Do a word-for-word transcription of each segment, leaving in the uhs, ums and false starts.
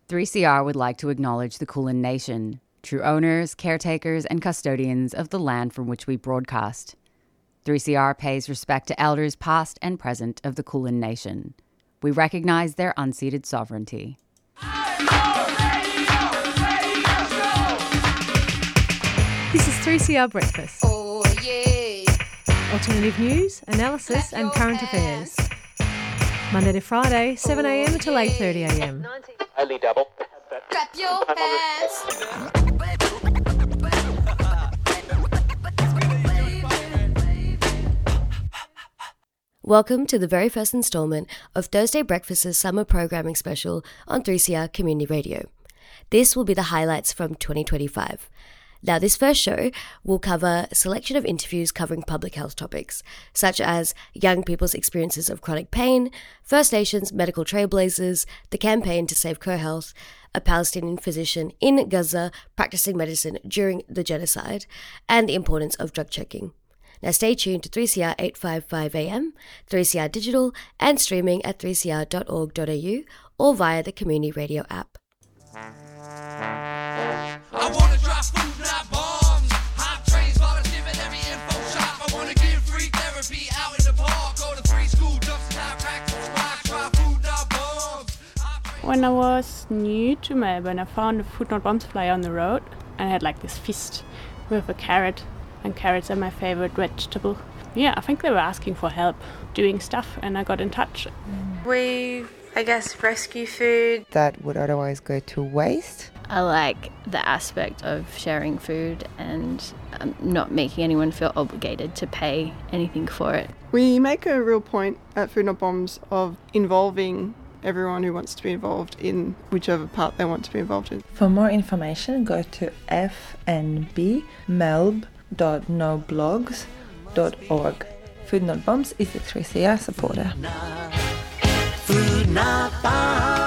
three C R would like to acknowledge the Kulin Nation, true owners, caretakers, and custodians of the land from which we broadcast. three C R pays respect to elders past and present of the Kulin Nation. We recognise their unceded sovereignty. This is three C R Breakfast. Oh, yeah. Alternative news, analysis and current affairs. Monday to Friday, seven a m till eight thirty a m. Only double. Clap your hands. Welcome to the very first instalment of Thursday Breakfast's summer programming special on three C R Community Radio. This will be the highlights from twenty twenty-five. Now, this first show will cover a selection of interviews covering public health topics, such as young people's experiences of chronic pain, First Nations medical trailblazers, the campaign to save co-health, a Palestinian physician in Gaza practicing medicine during the genocide, and the importance of drug checking. Now stay tuned to three C R eight fifty-five A M, three C R Digital, and streaming at three c r dot org dot a u or via the Community Radio app. I wanna drop food, not bombs. Hot trains, volunteer at every info shop. I wanna give free therapy out in the park. Go to three school dumps and have practice squad. Try food, not bombs. When I was new to Melbourne, I found a Food Not Bombs flyer on the road and I had like this fist with a carrot, and carrots are my favorite vegetable. Yeah, I think they were asking for help doing stuff and I got in touch. We, I guess, rescue food that would otherwise go to waste. I like the aspect of sharing food and um, not making anyone feel obligated to pay anything for it. We make a real point at Food Not Bombs of involving everyone who wants to be involved in whichever part they want to be involved in. For more information, go to f n b melb dot no blogs dot org. Food Not Bombs is a three C R supporter. Food Not Bombs.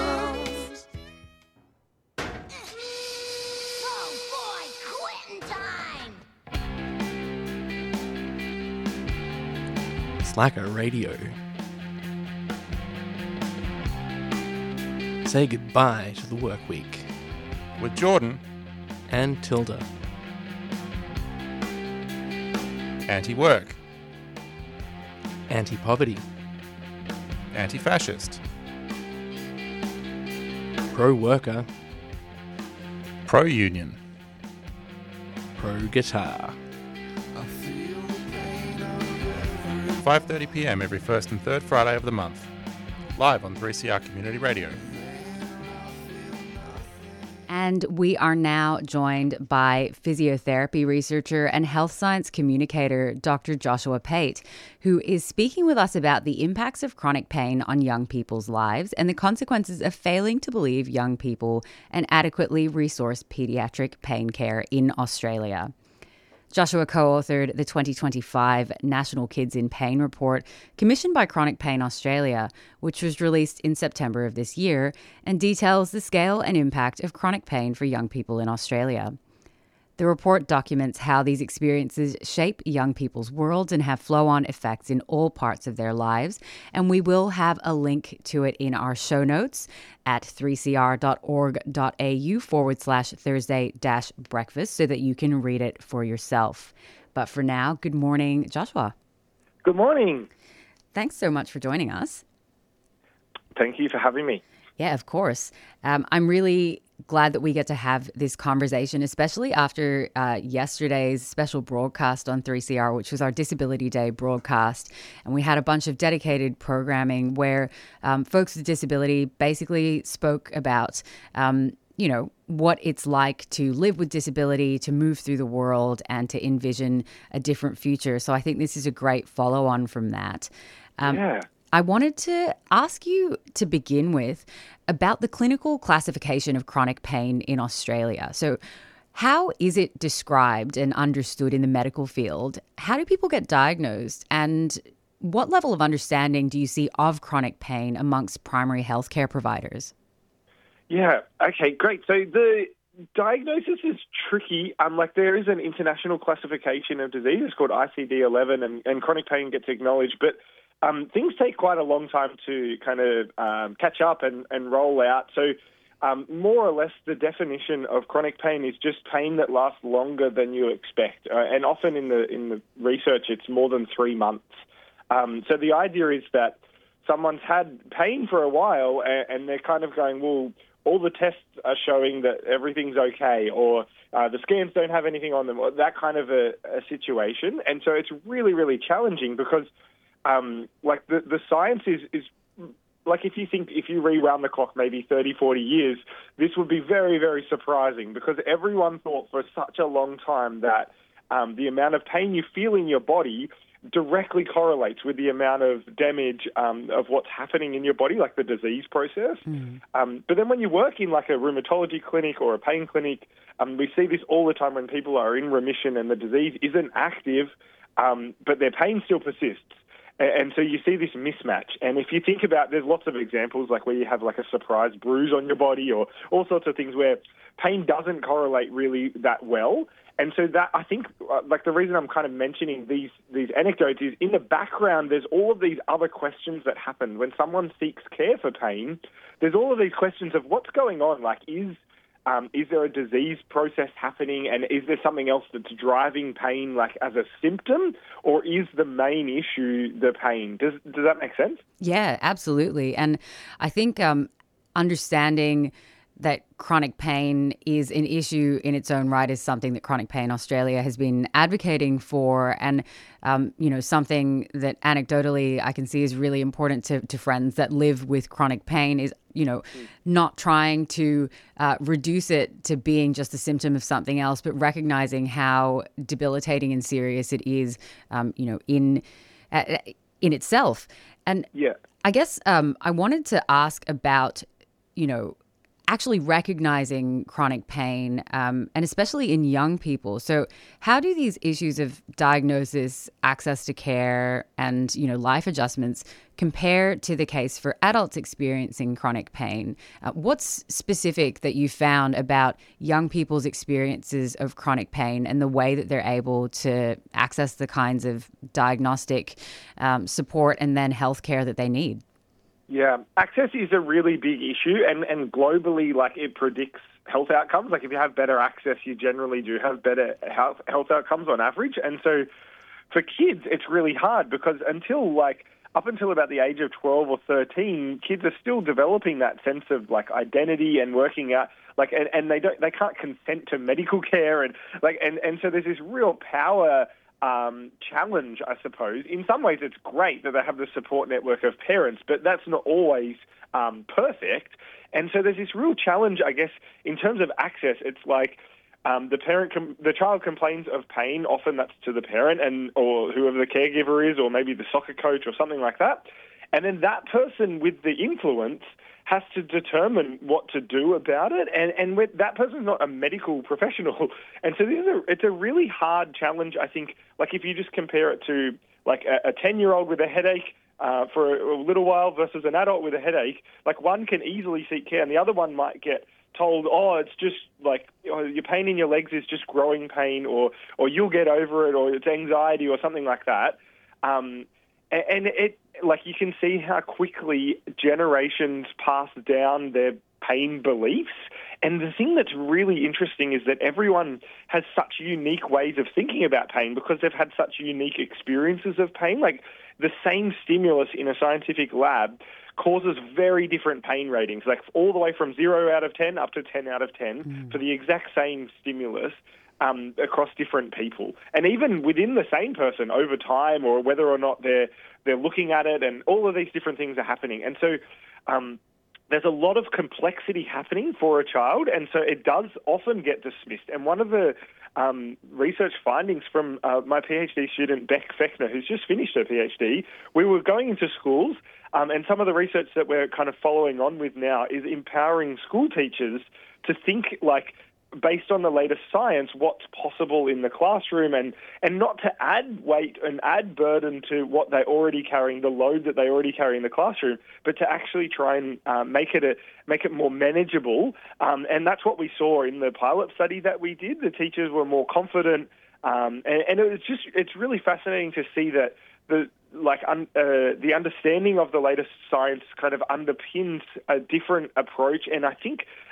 Slacker Radio. Say goodbye to the work week with Jordan and Tilda. Anti-work. Anti-poverty. Anti-fascist. Pro-worker. Pro-union. Pro-guitar. five thirty p m every first and third Friday of the month. Live on three C R Community Radio. And we are now joined by physiotherapy researcher and health science communicator, Doctor Joshua Pate, who is speaking with us about the impacts of chronic pain on young people's lives and the consequences of failing to believe young people and adequately resource paediatric pain care in Australia. Joshua co-authored the twenty twenty-five National Kids in Pain Report, commissioned by Chronic Pain Australia, which was released in September of this year, and details the scale and impact of chronic pain for young people in Australia. The report documents how these experiences shape young people's worlds and have flow-on effects in all parts of their lives, and we will have a link to it in our show notes at three c r dot org dot a u forward slash Thursday dash breakfast so that you can read it for yourself. But for now, good morning, Joshua. Good morning. Thanks so much for joining us. Thank you for having me. Yeah, of course. Um, I'm really glad that we get to have this conversation, especially after uh, yesterday's special broadcast on three C R, which was our Disability Day broadcast. And we had a bunch of dedicated programming where um, folks with disability basically spoke about, um, you know, what it's like to live with disability, to move through the world and to envision a different future. So I think this is a great follow-on from that. Um, yeah. I wanted to ask you to begin with about the clinical classification of chronic pain in Australia. So how is it described and understood in the medical field? How do people get diagnosed? And what level of understanding do you see of chronic pain amongst primary healthcare providers? Yeah, okay, great. So the diagnosis is tricky. Um, like there is an international classification of disease. It's called I C D eleven, and, and chronic pain gets acknowledged. But Um, things take quite a long time to kind of um, catch up and, and roll out. So um, more or less the definition of chronic pain is just pain that lasts longer than you expect. Uh, and often in the in the research, it's more than three months. Um, so the idea is that someone's had pain for a while and, and they're kind of going, well, all the tests are showing that everything's okay, or uh, the scans don't have anything on them, or that kind of a, a situation. And so it's really, really challenging because, um, like, the, the science is, is, like, if you think, if you rewound the clock maybe thirty, forty years, this would be very, very surprising because everyone thought for such a long time that um, the amount of pain you feel in your body directly correlates with the amount of damage um, of what's happening in your body, like the disease process. Mm. Um, but then when you work in like a rheumatology clinic or a pain clinic, um, we see this all the time when people are in remission and the disease isn't active, um, but their pain still persists. And, and so you see this mismatch. And if you think about, there's lots of examples like where you have like a surprise bruise on your body or all sorts of things where pain doesn't correlate really that well. And so that, I think, uh, like the reason I'm kind of mentioning these these anecdotes is in the background, there's all of these other questions that happen. When someone seeks care for pain, there's all of these questions of what's going on. Like, is um, is there a disease process happening, and is there something else that's driving pain, like as a symptom, or is the main issue the pain? Does does that make sense? Yeah, absolutely. And I think um, understanding that chronic pain is an issue in its own right is something that Chronic Pain Australia has been advocating for, and um, you know, something that anecdotally I can see is really important to, to friends that live with chronic pain is, you know, not trying to uh, reduce it to being just a symptom of something else, but recognizing how debilitating and serious it is, um, you know, in uh, in itself. And yeah. I guess um, I wanted to ask about, you know, actually recognizing chronic pain, um, and especially in young people. So how do these issues of diagnosis, access to care, and, you know, life adjustments compare to the case for adults experiencing chronic pain? Uh, what's specific that you found about young people's experiences of chronic pain and the way that they're able to access the kinds of diagnostic um, support and then healthcare that they need? Yeah, access is a really big issue, and, and globally, like, it predicts health outcomes. Like, if you have better access, you generally do have better health, health outcomes on average. And so for kids, it's really hard because until, like, up until about the age of twelve or thirteen, kids are still developing that sense of, like, identity and working out, like, and, and they don't, they can't consent to medical care, and, like, and, and so there's this real power Um, challenge, I suppose. In some ways, it's great that they have the support network of parents, but that's not always um, perfect. And so there's this real challenge, I guess, in terms of access. It's like um, the parent, com- the child complains of pain. Often that's to the parent and or whoever the caregiver is, or maybe the soccer coach or something like that. And then that person with the influence has to determine what to do about it, and and with, that person's not a medical professional, and so this is a, it's a really hard challenge. I think, like if you just compare it to like a ten-year-old with a headache uh, for a, a little while versus an adult with a headache, like one can easily seek care, and the other one might get told, oh, it's just like oh, your pain in your legs is just growing pain, or or you'll get over it, or it's anxiety, or something like that. Um, and, and it. Like, you can see how quickly generations pass down their pain beliefs. And the thing that's really interesting is that everyone has such unique ways of thinking about pain because they've had such unique experiences of pain. Like, the same stimulus in a scientific lab causes very different pain ratings, like all the way from zero out of ten up to ten out of ten mm. for the exact same stimulus. Um, across different people, and even within the same person over time, or whether or not they're they're looking at it, and all of these different things are happening. And so um, there's a lot of complexity happening for a child, and so it does often get dismissed. And one of the um, research findings from uh, my PhD student, Beck Fechner, who's just finished her PhD, we were going into schools, um, and some of the research that we're kind of following on with now is empowering school teachers to think like, based on the latest science, what's possible in the classroom, and, and not to add weight and add burden to what they're already carrying, the load that they already carry in the classroom, but to actually try and uh, make it a, make it more manageable. Um, and that's what we saw in the pilot study that we did. The teachers were more confident, um, and, and it was just it's really fascinating to see that the like un, uh, the understanding of the latest science kind of underpins a different approach, and I think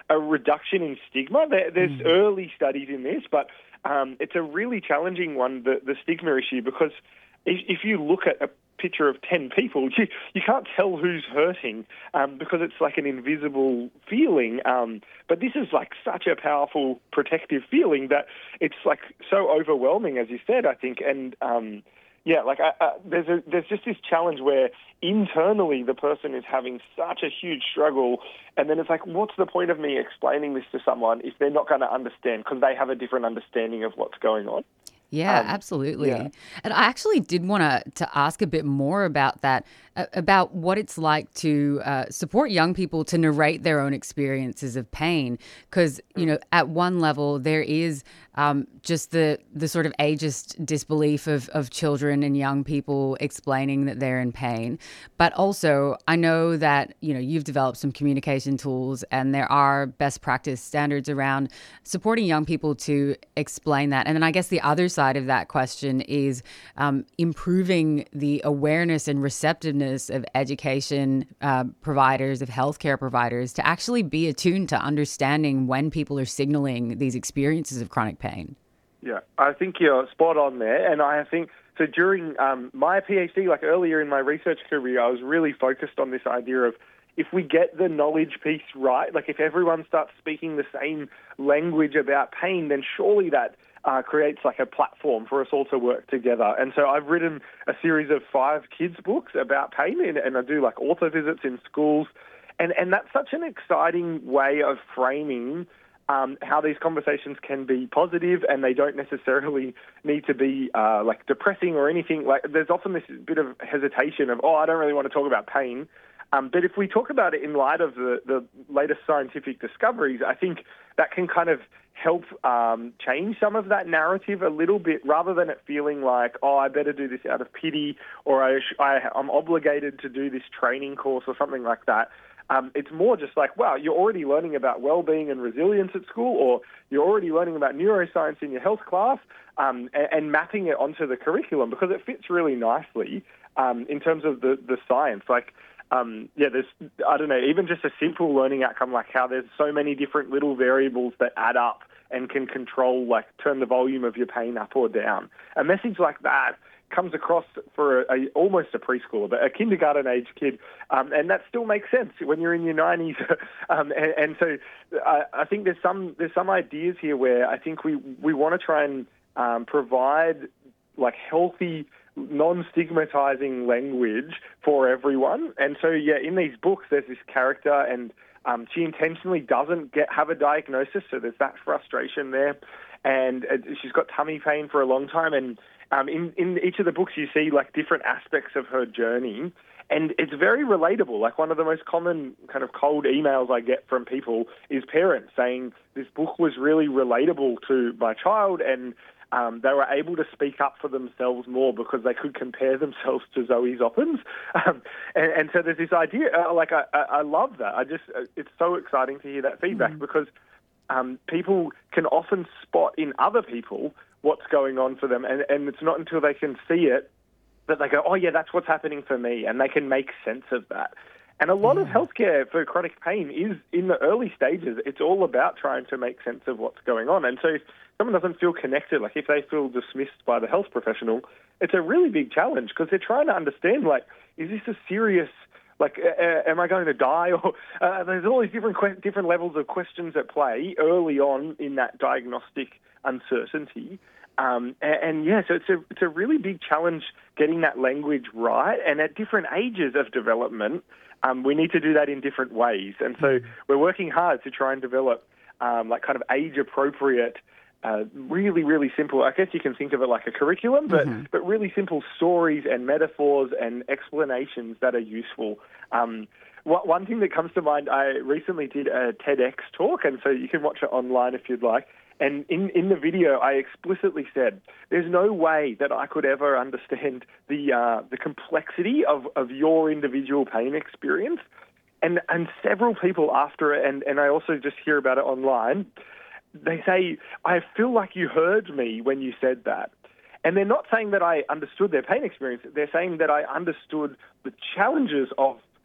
a reduction in stigma. There, there's mm. early studies in this, but um, it's a really challenging one, the, the stigma issue, because if, if you look at a picture of ten people, you, you can't tell who's hurting um, because it's like an invisible feeling. Um, but this is like such a powerful protective feeling that it's like so overwhelming, as you said, I think. And um, yeah, like I, I, there's a, there's just this challenge where internally the person is having such a huge struggle, and then it's like, what's the point of me explaining this to someone if they're not going to understand because they have a different understanding of what's going on? Yeah, um, absolutely. Yeah. And I actually did want to to ask a bit more about that, uh, about what it's like to uh, support young people to narrate their own experiences of pain. Because, you know, at one level, there is um, just the the sort of ageist disbelief of, of children and young people explaining that they're in pain. But also, I know that, you know, you've developed some communication tools and there are best practice standards around supporting young people to explain that. And then I guess the other side of that question is um, improving the awareness and receptiveness of education uh, providers, of healthcare providers, to actually be attuned to understanding when people are signaling these experiences of chronic pain. Yeah, I think you're spot on there. And I think, so during um, my PhD, like earlier in my research career, I was really focused on this idea of if we get the knowledge piece right, like if everyone starts speaking the same language about pain, then surely that Uh, creates like a platform for us all to work together. And so I've written a series of five kids' books about pain, and, and I do like author visits in schools. And, and that's such an exciting way of framing um, how these conversations can be positive, and they don't necessarily need to be uh, like depressing or anything. Like there's often this bit of hesitation of, oh, I don't really want to talk about pain. Um, but if we talk about it in light of the, the latest scientific discoveries, I think that can kind of help um, change some of that narrative a little bit, rather than it feeling like, oh, I better do this out of pity, or I, I, I'm obligated to do this training course or something like that. Um, it's more just like, wow, you're already learning about well-being and resilience at school, or you're already learning about neuroscience in your health class, um, and, and mapping it onto the curriculum, because it fits really nicely um, in terms of the, the science. Like, Um, yeah, there's, I don't know, even just a simple learning outcome like how there's so many different little variables that add up and can control, like, turn the volume of your pain up or down. A message like that comes across for a, a, almost a preschooler, but a kindergarten-age kid, um, and that still makes sense when you're in your nineties. um, and, and so I, I think there's some there's some ideas here where I think we, we want to try and um, provide, like, healthy, non-stigmatizing language for everyone. And so, yeah, in these books, there's this character, and um, she intentionally doesn't get have a diagnosis, so there's that frustration there. And uh, she's got tummy pain for a long time, and um, in, in each of the books, you see, like, different aspects of her journey, and it's very relatable. Like, one of the most common kind of cold emails I get from people is parents saying, this book was really relatable to my child, and Um, they were able to speak up for themselves more because they could compare themselves to Zoe Zoppens. Um, and, and so there's this idea, uh, like, I, I love that. I just, uh, it's so exciting to hear that feedback mm-hmm. because um, people can often spot in other people what's going on for them. And, and it's not until they can see it that they go, oh, yeah, that's what's happening for me. And they can make sense of that. And a lot yeah. of healthcare for chronic pain is in the early stages. It's all about trying to make sense of what's going on. And so if someone doesn't feel connected, like if they feel dismissed by the health professional, it's a really big challenge because they're trying to understand, like, is this a serious, like, uh, am I going to die? Or uh, there's all these different que- different levels of questions at play early on in that diagnostic uncertainty. Um, and, and yeah, so it's a it's a really big challenge getting that language right. And at different ages of development, um, we need to do that in different ways. And so we're working hard to try and develop um, like kind of age appropriate, uh, really, really simple. I guess you can think of it like a curriculum, but mm-hmm. but really simple stories and metaphors and explanations that are useful. Um, one thing that comes to mind, I recently did a TEDx talk, and so you can watch it online if you'd like. And in, in the video, I explicitly said, there's no way that I could ever understand the uh, the complexity of, of your individual pain experience. And and several people after it, and, and I also just hear about it online, they say, I feel like you heard me when you said that. And they're not saying that I understood their pain experience. They're saying that I understood the challenges of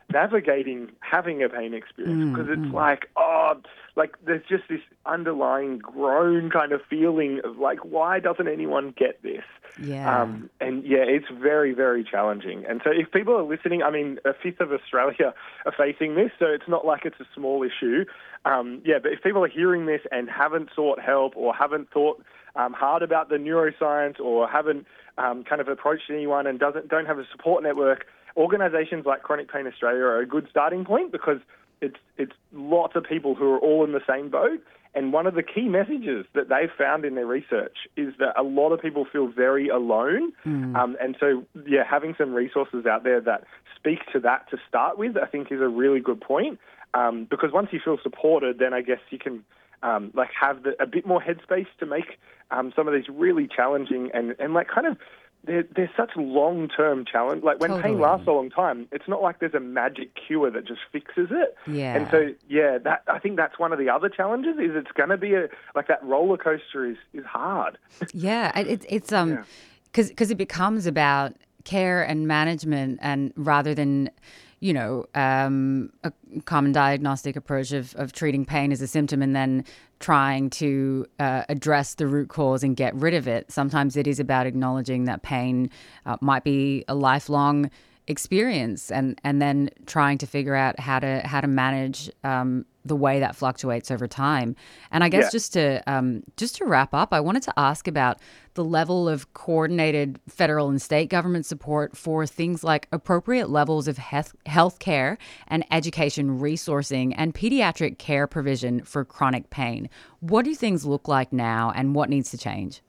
navigating having a pain experience, Mm, because it's mm. like, oh, like there's just this underlying groan kind of feeling of like, why doesn't anyone get this? Yeah. Um, and yeah, it's very, very challenging. And so if people are listening, I mean, a fifth of Australia are facing this, so it's not like it's a small issue. Um, yeah, but if people are hearing this and haven't sought help or haven't thought um, hard about the neuroscience or haven't um, kind of approached anyone and doesn't don't have a support network, organisations like Chronic Pain Australia are a good starting point, because it's it's lots of people who are all in the same boat. And one of the key messages that they've found in their research is that a lot of people feel very alone. Mm. Um, and so, yeah, having some resources out there that speak to that to start with, I think is a really good point. Um, because once you feel supported, then I guess you can um, like have the, a bit more headspace to make um, some of these really challenging and, and like kind of they're, they're such long-term challenge. Like when Totally. pain lasts a long time, it's not like there's a magic cure that just fixes it. Yeah. And so, yeah, that I think that's one of the other challenges is it's going to be a like that roller coaster is, is hard. Yeah, it, it's it's um, because because it becomes about care and management, and rather than, you know, um, a common diagnostic approach of, of treating pain as a symptom and then trying to uh, address the root cause and get rid of it. Sometimes it is about acknowledging that pain uh, might be a lifelong experience, and, and then trying to figure out how to how to manage um, the way that fluctuates over time. And I guess Yeah. just to um, just to wrap up, I wanted to ask about the level of coordinated federal and state government support for things like appropriate levels of health care and education resourcing and pediatric care provision for chronic pain. What do things look like now, and what needs to change?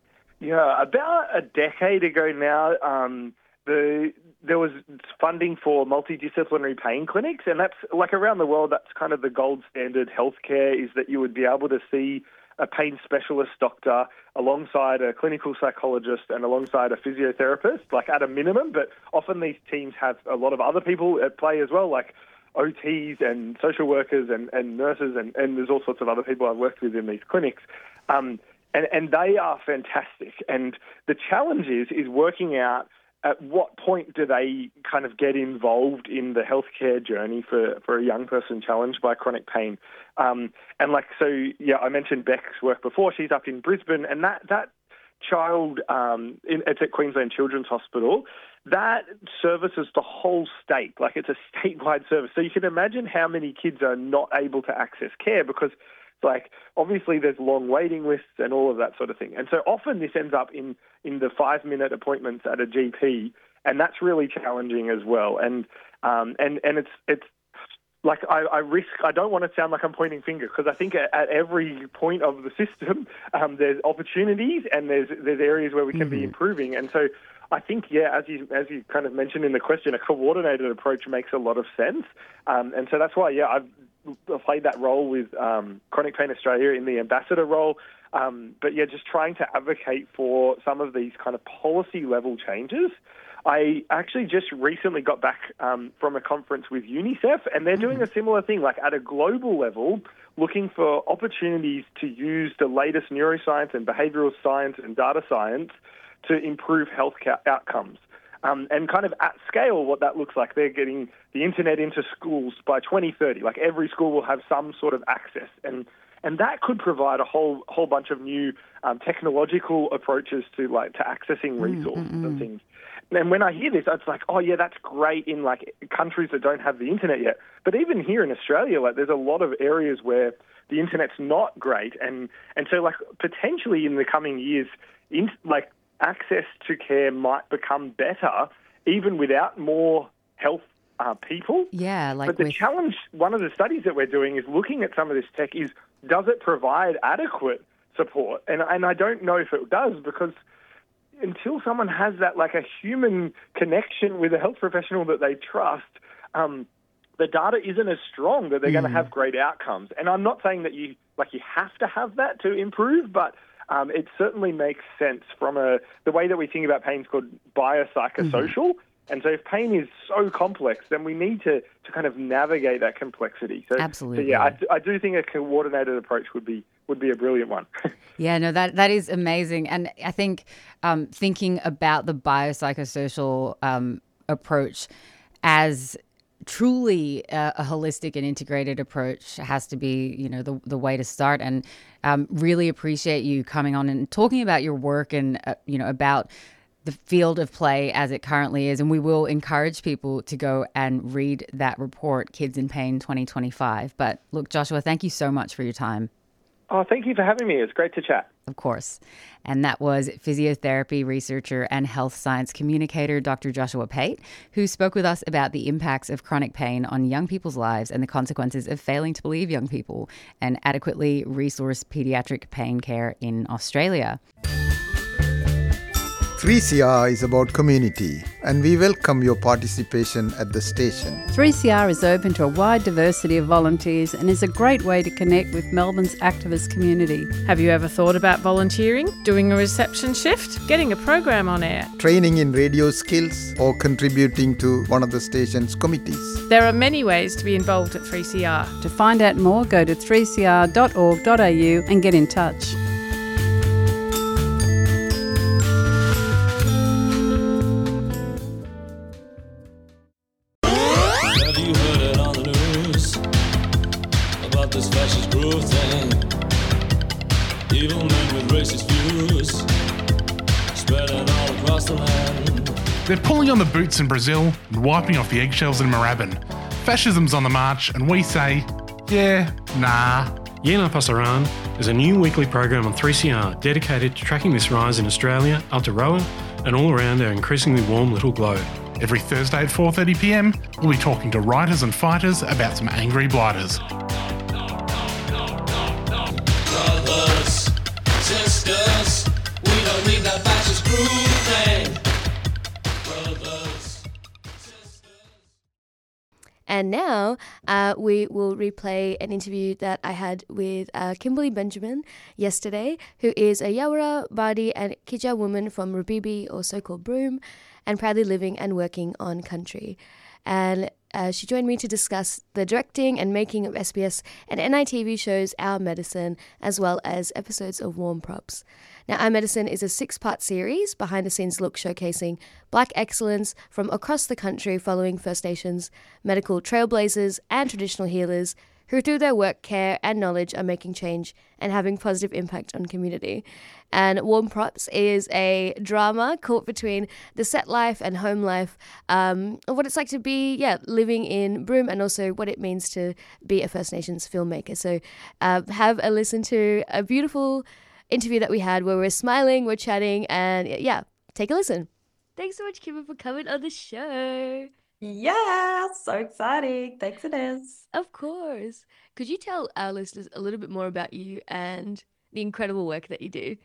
Yeah, about a decade ago now, um, the there was funding for multidisciplinary pain clinics, and that's like around the world, that's kind of the gold standard healthcare, is that you would be able to see a pain specialist doctor alongside a clinical psychologist and alongside a physiotherapist, like at a minimum. But often these teams have a lot of other people at play as well, like O Ts and social workers and, and nurses, and, and there's all sorts of other people I've worked with in these clinics. Um, and, and they are fantastic. And the challenge is, is working out at what point do they kind of get involved in the healthcare journey for, for a young person challenged by chronic pain? Um, and like, so, yeah, I mentioned Beck's work before. She's up in Brisbane, and that, that child, um, in, it's at Queensland Children's Hospital, that services the whole state. Like, it's a statewide service. So you can imagine how many kids are not able to access care because, like, obviously there's long waiting lists and all of that sort of thing. And so often this ends up in, in the five-minute appointments at a G P, and that's really challenging as well. And um, and and it's it's like I, I risk. I don't want to sound like I'm pointing fingers, because I think at, at every point of the system um, there's opportunities and there's there's areas where we can mm-hmm. be improving. And so I think, yeah, as you as you kind of mentioned in the question, a coordinated approach makes a lot of sense. Um, and so that's why, yeah, I've played that role with um, Chronic Pain Australia in the ambassador role. Um, but yeah, just trying to advocate for some of these kind of policy level changes. I actually just recently got back um, from a conference with UNICEF, and they're doing a similar thing, like at a global level, looking for opportunities to use the latest neuroscience and behavioral science and data science to improve health ca- outcomes. Um, and kind of at scale, what that looks like, they're getting the internet into schools by twenty thirty. Like every school will have some sort of access, and and that could provide a whole whole bunch of new um, technological approaches to like to accessing resources mm-hmm. and things. And when I hear this, it's like, oh yeah, that's great in like countries that don't have the internet yet. But even here in Australia, like there's a lot of areas where the internet's not great, and and so like potentially in the coming years, in, like. access to care might become better even without more health uh, people. Yeah, like But the with... challenge, one of the studies that we're doing is looking at some of this tech is, does it provide adequate support? And, and I don't know if it does, because until someone has that, like a human connection with a health professional that they trust, um, the data isn't as strong that they're mm. going to have great outcomes. And I'm not saying that you, like you have to have that to improve, but Um, it certainly makes sense from a the way that we think about pain is called biopsychosocial. Mm-hmm. And so if pain is so complex, then we need to, to kind of navigate that complexity. So, Absolutely. So yeah, I, I do think a coordinated approach would be would be a brilliant one. Yeah, no, that that is amazing. And I think um, thinking about the biopsychosocial um, approach as truly a, a holistic and integrated approach has to be, you know, the the way to start. And um, really appreciate you coming on and talking about your work and, uh, you know, about the field of play as it currently is. And we will encourage people to go and read that report, Kids in Pain twenty twenty-five. But look, Joshua, thank you so much for your time. Oh, thank you for having me. It's great to chat. Of course. And that was physiotherapy researcher and health science communicator, Doctor Joshua Pate, who spoke with us about the impacts of chronic pain on young people's lives and the consequences of failing to believe young people and adequately resource pediatric pain care in Australia. three C R is about community, and we welcome your participation at the station. three C R is open to a wide diversity of volunteers and is a great way to connect with Melbourne's activist community. Have you ever thought about volunteering, doing a reception shift, getting a program on air? Training in radio skills or contributing to one of the station's committees. There are many ways to be involved at three C R. To find out more, go to three c r dot org dot a u and get in touch. This fascist growth thing, evil men with racist views, spreading all across the land. They're pulling on the boots in Brazil and wiping off the eggshells in Moorabbin. Fascism's on the march, and we say, yeah, nah. Yena Pasaran is a new weekly program on three C R dedicated to tracking this rise in Australia, Aotearoa, and all around our increasingly warm little globe. Every Thursday at four thirty p m, we'll be talking to writers and fighters about some angry blighters. Brothers, sisters, we don't need that fascist groove thing. Brothers, sisters. And now uh, we will replay an interview that I had with uh, Kimberly Benjamin yesterday, who is a Yawara, Bardi and Kija woman from Rubibi, or so-called Broome, and proudly living and working on country. And uh, she joined me to discuss the directing and making of S B S and N I T V shows Our Medicine, as well as episodes of Warm Props. Now, Our Medicine is a six-part series, behind-the-scenes look showcasing Black excellence from across the country following First Nations, medical trailblazers and traditional healers who through their work, care and knowledge are making change and having positive impact on community. And Warm Props is a drama caught between the set life and home life um, of what it's like to be, yeah, living in Broome, and also what it means to be a First Nations filmmaker. So uh, have a listen to a beautiful interview that we had where we're smiling, we're chatting, and yeah, take a listen. Thanks so much, Kimber, for coming on the show. Yeah, so exciting. Thanks, Inez. Of course. Could you tell our listeners a little bit more about you and the incredible work that you do?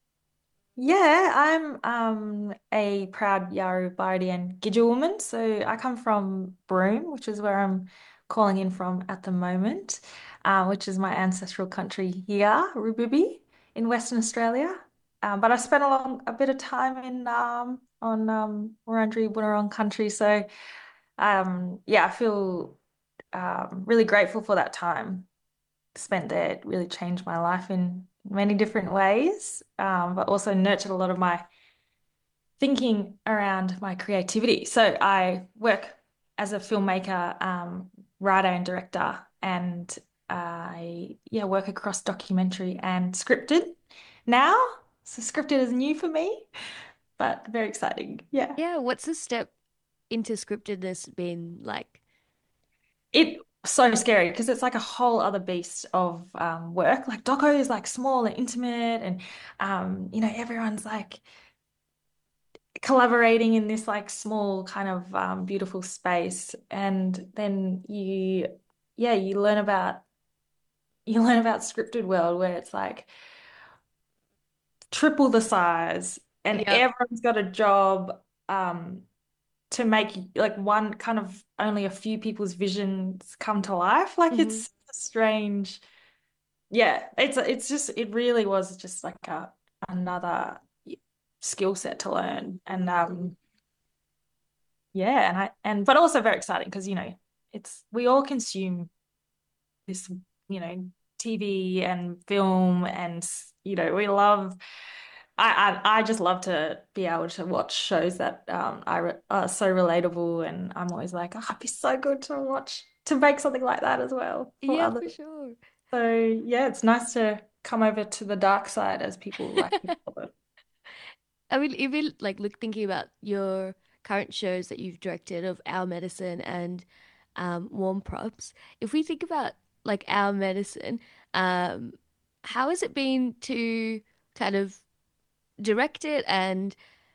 Yeah, I'm um a proud Yawuru, Bardi and Gidja woman. So I come from Broome, which is where I'm calling in from at the moment, uh, which is my ancestral country here, Rubibi, in Western Australia. Um, but I spent a long a bit of time in um on um Wurundjeri Bunurong country, so um yeah, I feel um really grateful for that time spent there. It really changed my life in many different ways, um, but also nurtured a lot of my thinking around my creativity. So I work as a filmmaker, um, writer and director, and I yeah work across documentary and scripted now. So scripted is new for me, but very exciting. Yeah. Yeah. What's the step into scriptedness been like? It so scary because it's like a whole other beast of um, work. Like doco is like small and intimate, and um, you know, everyone's like collaborating in this like small kind of um, beautiful space, and then you, yeah, you learn about you learn about scripted world where it's like triple the size, and Yep. everyone's got a job um, to make like one kind of only a few people's visions come to life. Like Mhm. it's strange. Yeah, it's it's just it really was just like a another skill set to learn, and um yeah, and I and but also very exciting because you know it's we all consume this, you know, T V and film, and you know we love I, I I just love to be able to watch shows that um I re are so relatable, and I'm always like, oh, it'd be so good to watch to make something like that as well for Yeah, for others. sure. So yeah, it's nice to come over to the dark side, as people like to call it. I mean, even like look thinking about your current shows that you've directed of Our Medicine and um, Warm Props. If we think about like Our Medicine, um, how has it been to kind of direct it and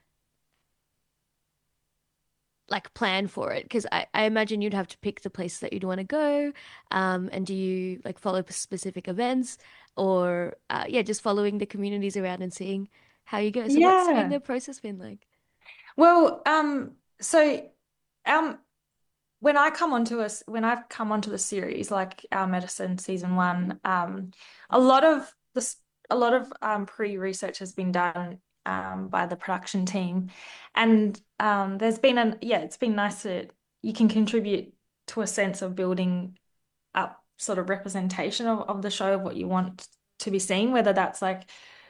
like plan for it? Because I, I imagine you'd have to pick the place that you'd want to go. Um, and do you like follow specific events or uh, yeah, just following the communities around and seeing how you go? So what's been Yeah. the process been like? Well, um, so um, when I come onto us, when I've come onto the series, like Our Medicine season one, um, a lot of this, a lot of um, pre-research has been done um, by the production team, and um, there's been an yeah, it's been nice to you can contribute to a sense of building up sort of representation of, of the show of what you want to be seen, whether that's like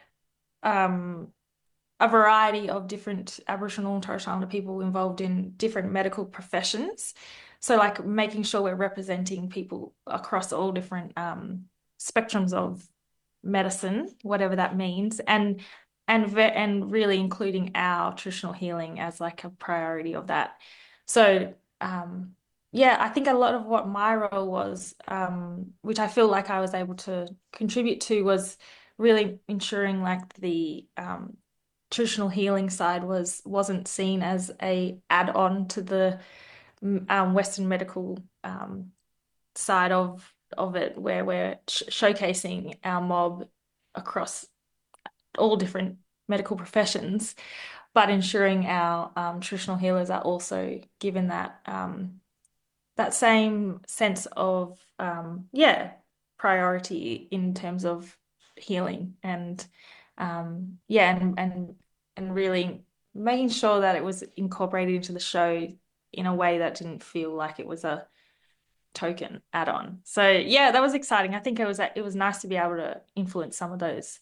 um a variety of different Aboriginal and Torres Strait Islander people involved in different medical professions. So like making sure we're representing people across all different um, spectrums of medicine, whatever that means, and and ve and really including our traditional healing as like a priority of that. So um, yeah, I think a lot of what my role was, um, which I feel like I was able to contribute to, was really ensuring like the um, traditional healing side was wasn't seen as a add-on to the um, Western medical um, side of of it, where we're sh showcasing our mob across all different medical professions, but ensuring our um, traditional healers are also given that um, that same sense of um, yeah priority in terms of healing and um, yeah and and and really making sure that it was incorporated into the show in a way that didn't feel like it was a token add-on. So yeah, that was exciting. I think it was it was nice to be able to influence some of those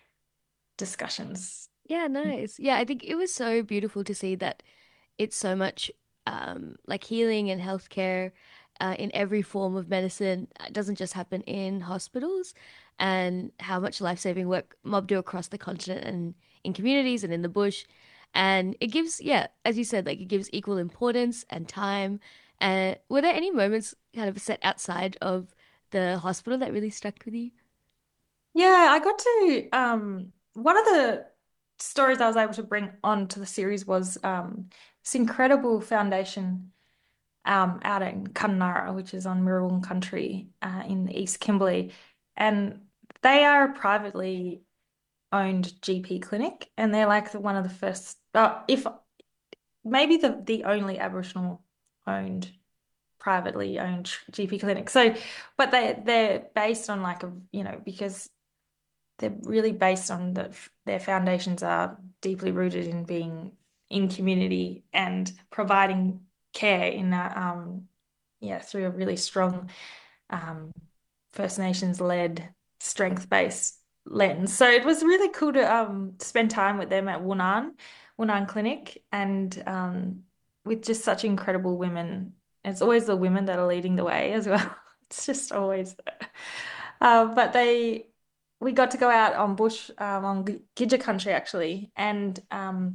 discussions. Yeah, nice. Yeah, I think it was so beautiful to see that it's so much um, like healing and healthcare uh, in every form of medicine. It doesn't just happen in hospitals, and how much life-saving work mob do across the continent and in communities and in the bush. And it gives, yeah, as you said, like it gives equal importance and time. And were there any moments kind of set outside of the hospital that really stuck with you? Yeah, I got to um one of the stories I was able to bring on to the series was um this incredible foundation um out in Kununurra, which is on Mirrawong country uh, in East Kimberley, and they are a privately owned G P clinic, and they're like the, one of the first, uh, if maybe the the only Aboriginal owned privately owned G P clinic. So, but they they're based on like a you know because they're really based on the their foundations are deeply rooted in being in community and providing care in a um yeah through a really strong um First Nations led strength based lens. So it was really cool to um spend time with them at Woonaan Woonaan Clinic, and um with just such incredible women. It's always the women that are leading the way as well. It's just always uh, but they we got to go out on bush um, on Gidja country actually, and um,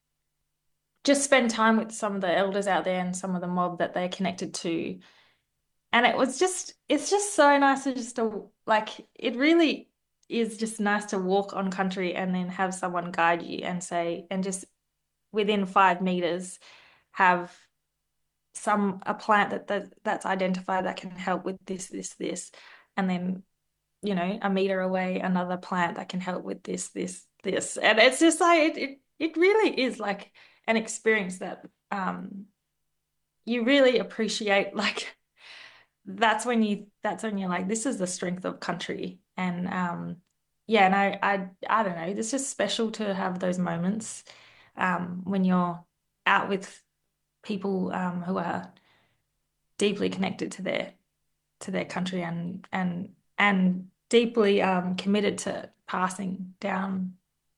just spend time with some of the elders out there and some of the mob that they're connected to. And it was just, it's just so nice to just to like, it really is just nice to walk on country and then have someone guide you and say, and just within five meters have some a plant that, that that's identified that can help with this, this, this, and then you know, a meter away, another plant that can help with this, this, this. And it's just like, it, it, it really is like an experience that um, you really appreciate. Like, that's when you, that's when you're like, this is the strength of country. And um, yeah, and I, I, I don't know, it's just special to have those moments um, when you're out with people um, who are deeply connected to their, to their country and, and, and deeply um, committed to passing down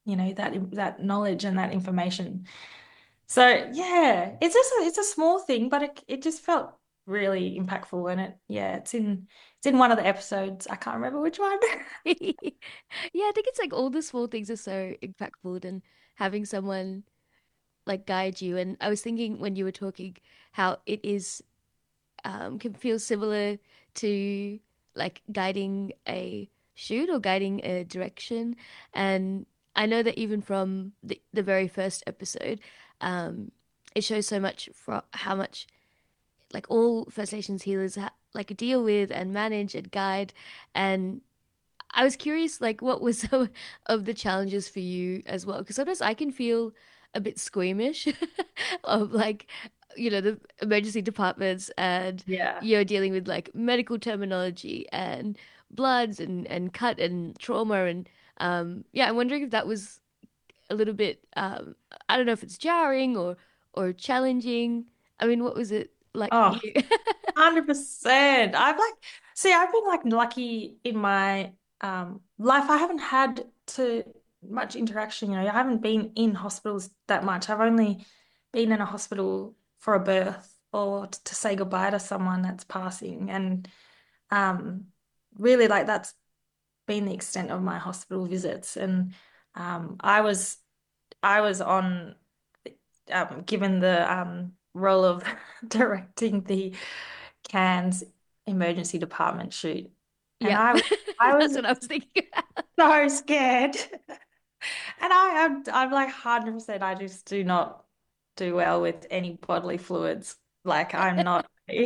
you know, that that knowledge and that information. So yeah, it's just a, it's a small thing, but it it just felt really impactful. And it yeah, it's in it's in one of the episodes. I can't remember which one. Yeah, I think it's like all the small things are so impactful and having someone like guide you. And I was thinking when you were talking how it is um can feel similar to like guiding a shoot or guiding a direction. And I know that even from the, the very first episode, um, it shows so much for how much like all First Nations healers ha like deal with and manage and guide. And I was curious, like, what was some of the challenges for you as well? Because sometimes I can feel a bit squeamish of like, you know, the emergency departments and Yeah. you're dealing with like medical terminology and bloods and and cut and trauma and um yeah, I'm wondering if that was a little bit um I don't know if it's jarring or or challenging. I mean, what was it like for Oh, you? one hundred percent. I've like, see, I've been like lucky in my um life. I haven't had to much interaction, you know, I haven't been in hospitals that much. I've only been in a hospital for a birth or t- to say goodbye to someone that's passing. And um really like that's been the extent of my hospital visits. And um I was I was on um, given the um, role of directing the Cairns emergency department shoot. And Yeah, I, I that's was what I was thinking. so scared. And I, I'm, I'm like one hundred percent, I just do not do well with any bodily fluids. Like I'm not,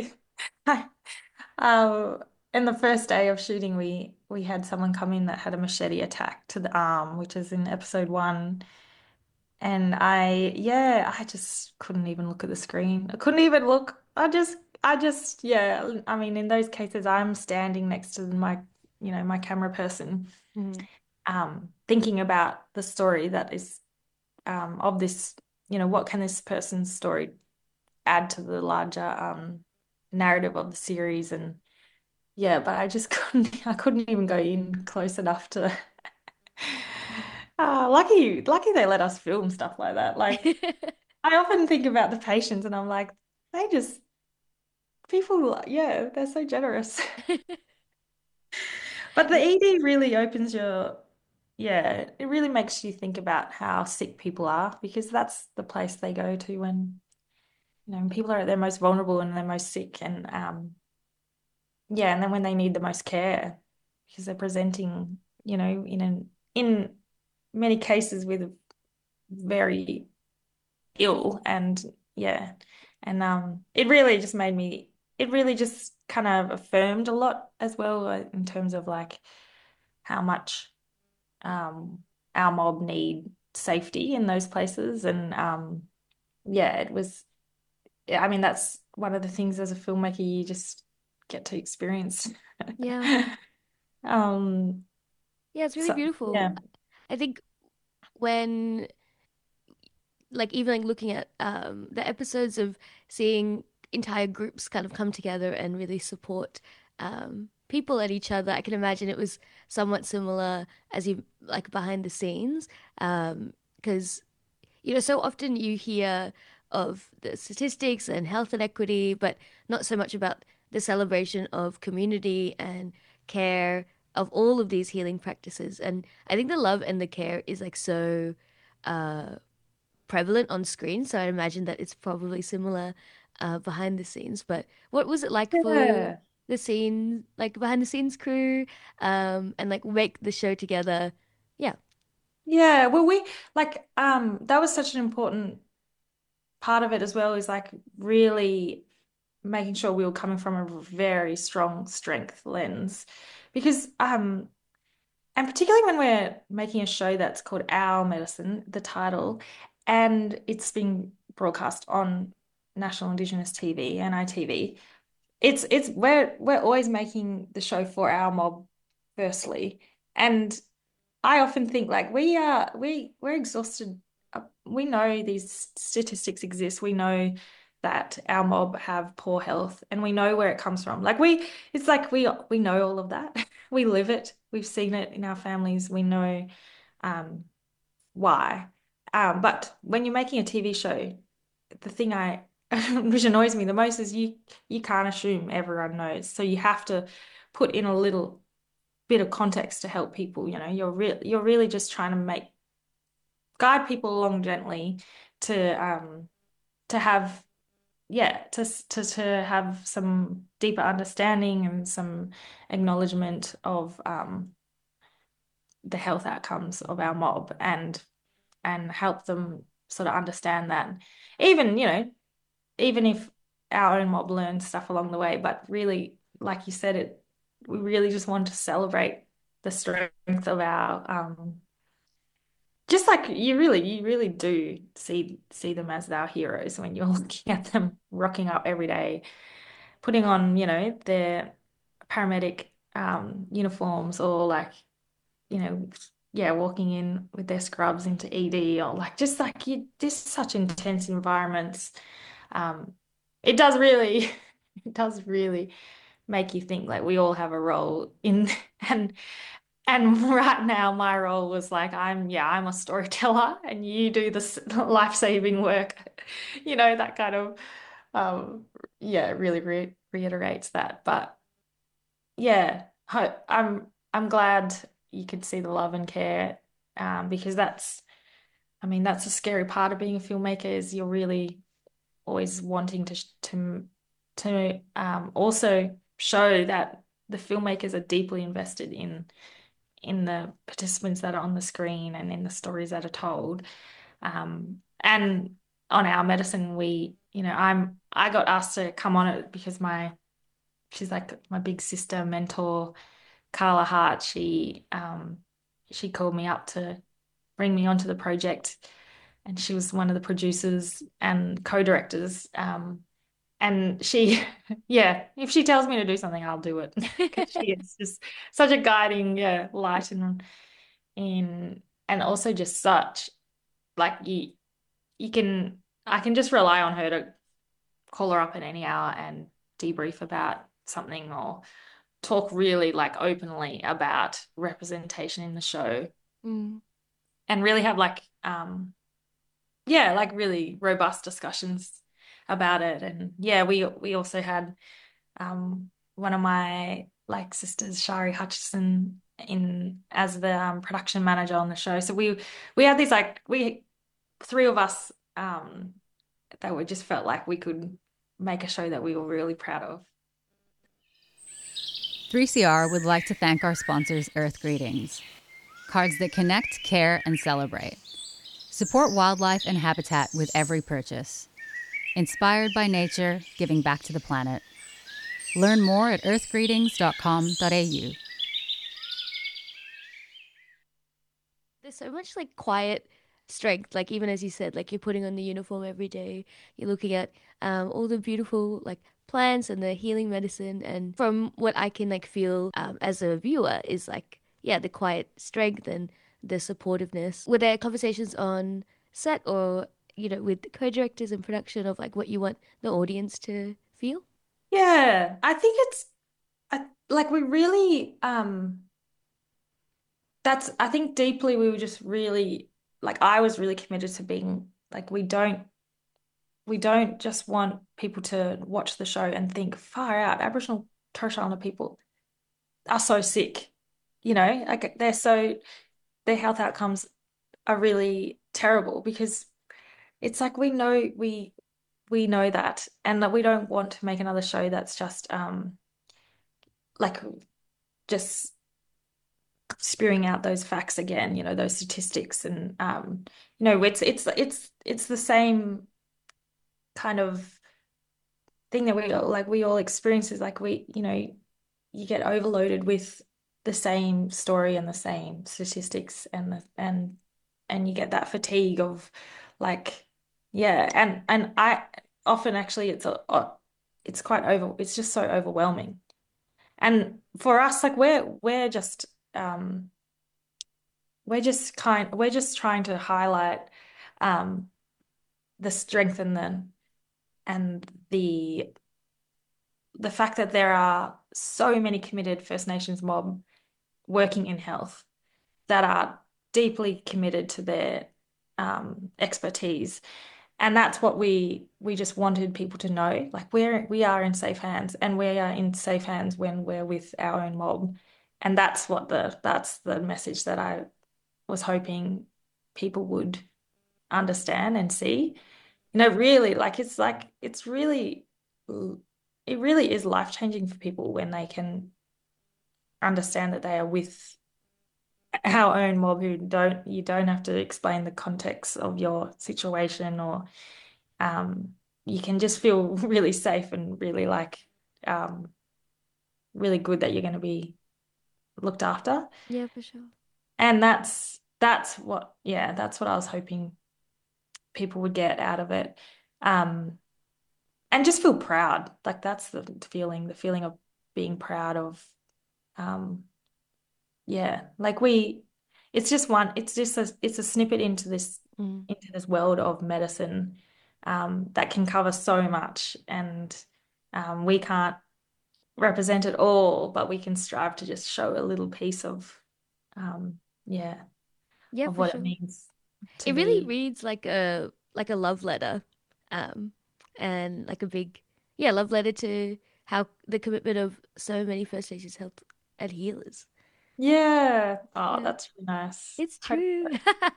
um, in the first day of shooting, we, we had someone come in that had a machete attack to the arm, which is in episode one. And I, yeah, I just couldn't even look at the screen. I couldn't even look. I just, I just, yeah. I mean, in those cases, I'm standing next to my, you know, my camera person, Mhm. um, thinking about the story that is, um, of this, you know, what can this person's story add to the larger, um, narrative of the series? And yeah, but I just couldn't, I couldn't even go in close enough to. Ah, lucky, lucky they let us film stuff like that. Like, I often think about the patients and I'm like, they just, people, yeah, they're so generous. But the E D really opens your, yeah, it really makes you think about how sick people are because that's the place they go to when, you know, when people are at their most vulnerable and they're most sick. And, um, yeah, and then when they need the most care because they're presenting, you know, in an, in many cases with very ill and yeah and um it really just made me it really just kind of affirmed a lot as well uh, in terms of like how much um our mob need safety in those places and um yeah it was I mean that's one of the things as a filmmaker you just get to experience. Yeah. um Yeah, it's really so beautiful. yeah I think when like even like looking at um the episodes of seeing entire groups kind of come together and really support um people and each other, I can imagine it was somewhat similar as you like behind the scenes. Um, because you know, so often you hear of the statistics and health inequity, but not so much about the celebration of community and care of all of these healing practices. And I think the love and the care is like so uh prevalent on screen, so I imagine that it's probably similar uh, behind the scenes. But what was it like for yeah the scene, like behind the scenes crew, um, and like make the show together? Yeah. yeah well we like um that was such an important part of it as well is like really making sure we were coming from a very strong strength lens because um and particularly when we're making a show that's called Our Medicine, the title, and it's being broadcast on National Indigenous T V and I T V. It's it's we're we're always making the show for our mob firstly. And I often think like we are we we're exhausted. Uh, We know these statistics exist. We know that our mob have poor health and we know where it comes from. Like we it's like we we know all of that. We live it. We've seen it in our families. We know um why. Um, but when you're making a T V show, the thing I which annoys me the most is you you can't assume everyone knows. So you have to put in a little bit of context to help people. You know, you're real you're really just trying to make guide people along gently to um to have yeah to to to have some deeper understanding and some acknowledgement of um the health outcomes of our mob, and and help them sort of understand that even you know even if our own mob learns stuff along the way, but really, like you said, it we really just want to celebrate the strength of our um just like you really you really do see see them as our heroes when you're looking at them rocking up every day, putting on, you know, their paramedic um uniforms, or like, you know, yeah, walking in with their scrubs into E D, or like just like you just such intense environments. Um, it does really, it does really make you think like we all have a role in, and and right now my role was like I'm yeah I'm a storyteller and you do this life-saving work, you know, that kind of um yeah really re reiterates that. But yeah, ho- I'm I'm glad you could see the love and care, um, because that's I mean that's a scary part of being a filmmaker, is you're really always wanting to to to um, also show that the filmmakers are deeply invested in in the participants that are on the screen and in the stories that are told. Um, and on Our Medicine, we, you know, I'm I got asked to come on it because my she's like my big sister mentor, Carla Hart. She um, she called me up to bring me onto the project, and she was one of the producers and co-directors. Um, and she, yeah, if she tells me to do something, I'll do it. She is just such a guiding, yeah, light, and in and also just such like you you can I can just rely on her to call her up at any hour and debrief about something, or talk really like openly about representation in the show, Mm. and really have like um yeah like really robust discussions about it. And yeah, we we also had um one of my like sisters, Shari Hutchison, in as the um, production manager on the show. So we we had these like we three of us um that we just felt like we could make a show that we were really proud of. three C R would like to thank our sponsors, Earth Greetings, cards that connect, care, and celebrate. Support wildlife and habitat with every purchase. Inspired by nature, giving back to the planet. Learn more at earth greetings dot com dot a u. There's so much like quiet strength, like even as you said, like you're putting on the uniform every day, you're looking at um, all the beautiful like plants and the healing medicine, and from what I can like feel um, as a viewer is like, yeah, the quiet strength and the supportiveness. Were there conversations on set, or you know, with co-directors and production, of like what you want the audience to feel? Yeah, I think it's I, like we really um that's I think deeply we were just really like I was really committed to being like we don't we don't just want people to watch the show and think far out Aboriginal and Torres Strait Islander people are so sick, you know, like they're so their health outcomes are really terrible, because it's like we know we we know that, and that we don't want to make another show that's just um like just spewing out those facts again, you know, those statistics. And um you know, it's it's it's it's the same kind of thing that we all like we all experience, is like we, you know, you get overloaded with the same story and the same statistics, and the and and you get that fatigue of like, yeah, and and I often actually it's a it's quite over it's just so overwhelming. And for us, like we're we're just um we're just kind we're just trying to highlight um the strength and the and the the fact that there are so many committed First Nations mob working in health that are deeply committed to their um, expertise. And that's what we we just wanted people to know. Like we're we are in safe hands, and we are in safe hands when we're with our own mob. And that's what the that's the message that I was hoping people would understand and see. You know, really, like it's like it's really it really is life-changing for people when they can understand that they are with our own mob who don't, you don't have to explain the context of your situation, or um, you can just feel really safe and really like, um, really good that you're going to be looked after. Yeah, for sure. And that's, that's what, yeah, that's what I was hoping people would get out of it. Um, and just feel proud. Like that's the feeling, the feeling of being proud of, um, yeah, like we, it's just one, it's just a, it's a snippet into this, mm. into this world of medicine um, that can cover so much, and um, we can't represent it all, but we can strive to just show a little piece of, um, yeah, yeah, of what sure. it means. To It really be... reads like a like a love letter, um, and like a big, yeah, love letter to how the commitment of so many First Nations health and healers. Yeah. Oh, yeah. That's really nice. It's true.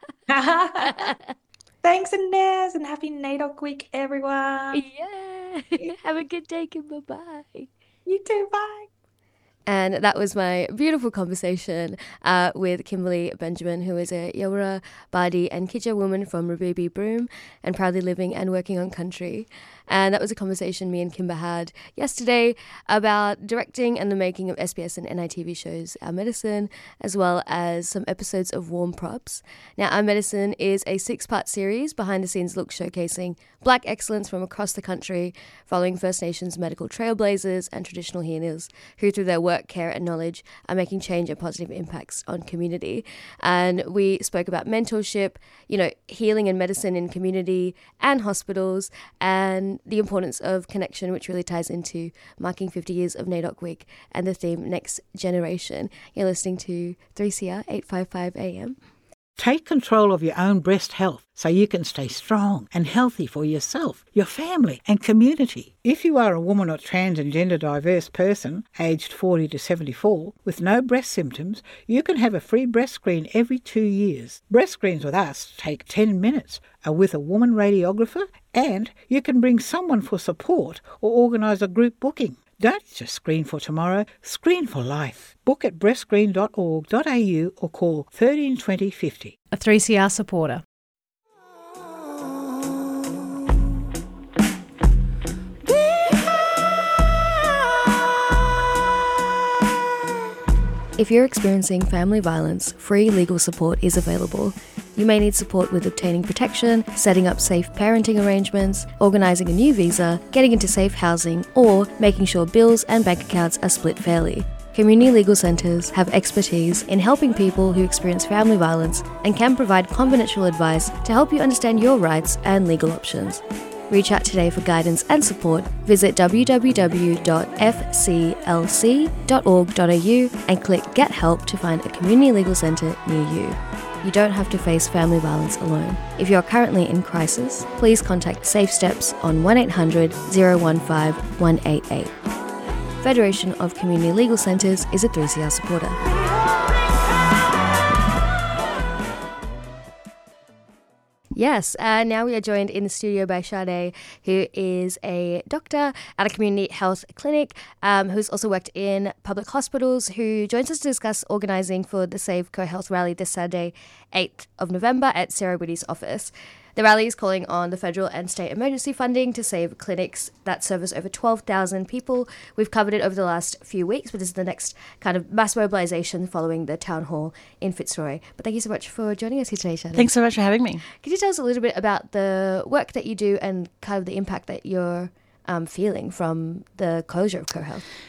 Thanks, Inez, and happy NAIDOC week, everyone. Yeah. Have a good day, and bye-bye. You too, bye. And that was my beautiful conversation uh, with Kimberly Benjamin, who is a Yawara, Bardi and Kidja woman from Rubibi Broome and proudly living and working on country. And that was a conversation me and Kimber had yesterday about directing and the making of S B S and N I T V shows Our Medicine, as well as some episodes of Warm Props. Now, Our Medicine is a six-part series, behind-the-scenes look showcasing Black excellence from across the country, following First Nations medical trailblazers and traditional healers who, through their work, care and knowledge, are making change and positive impacts on community. And we spoke about mentorship, you know, healing and medicine in community and hospitals, and the importance of connection, which really ties into marking fifty years of NAIDOC Week and the theme Next Generation. You're listening to three C R eight fifty-five A M. Take control of your own breast health so you can stay strong and healthy for yourself, your family and community. If you are a woman or trans and gender diverse person aged forty to seventy-four with no breast symptoms, you can have a free breast screen every two years. Breast screens with us take ten minutes, are with a woman radiographer, and you can bring someone for support or organise a group booking. Don't just screen for tomorrow, screen for life. Book at breast screen dot org dot a u or call thirteen twenty fifty. A three C R supporter. If you're experiencing family violence, free legal support is available. You may need support with obtaining protection, setting up safe parenting arrangements, organising a new visa, getting into safe housing, or making sure bills and bank accounts are split fairly. Community legal centres have expertise in helping people who experience family violence and can provide confidential advice to help you understand your rights and legal options. Reach out today for guidance and support. Visit w w w dot f c l c dot org dot a u and click Get Help to find a community legal centre near you. You don't have to face family violence alone. If you're currently in crisis, please contact Safe Steps on one eight hundred, zero one five, one eight eight. Federation of Community Legal Centres is a three C R supporter. Yes, uh, now we are joined in the studio by Sade, who is a doctor at a community health clinic, um, who's also worked in public hospitals, who joins us to discuss organising for the Save Co-Health rally this Saturday, eighth of November at Sarah Whitty's office. The rally is calling on the federal and state emergency funding to save clinics that service over twelve thousand people. We've covered it over the last few weeks, but this is the next kind of mass mobilisation following the town hall in Fitzroy. But thank you so much for joining us here today, Shannon. Thanks so much for having me. Could you tell us a little bit about the work that you do and kind of the impact that you're um, feeling from the closure of Co-Health?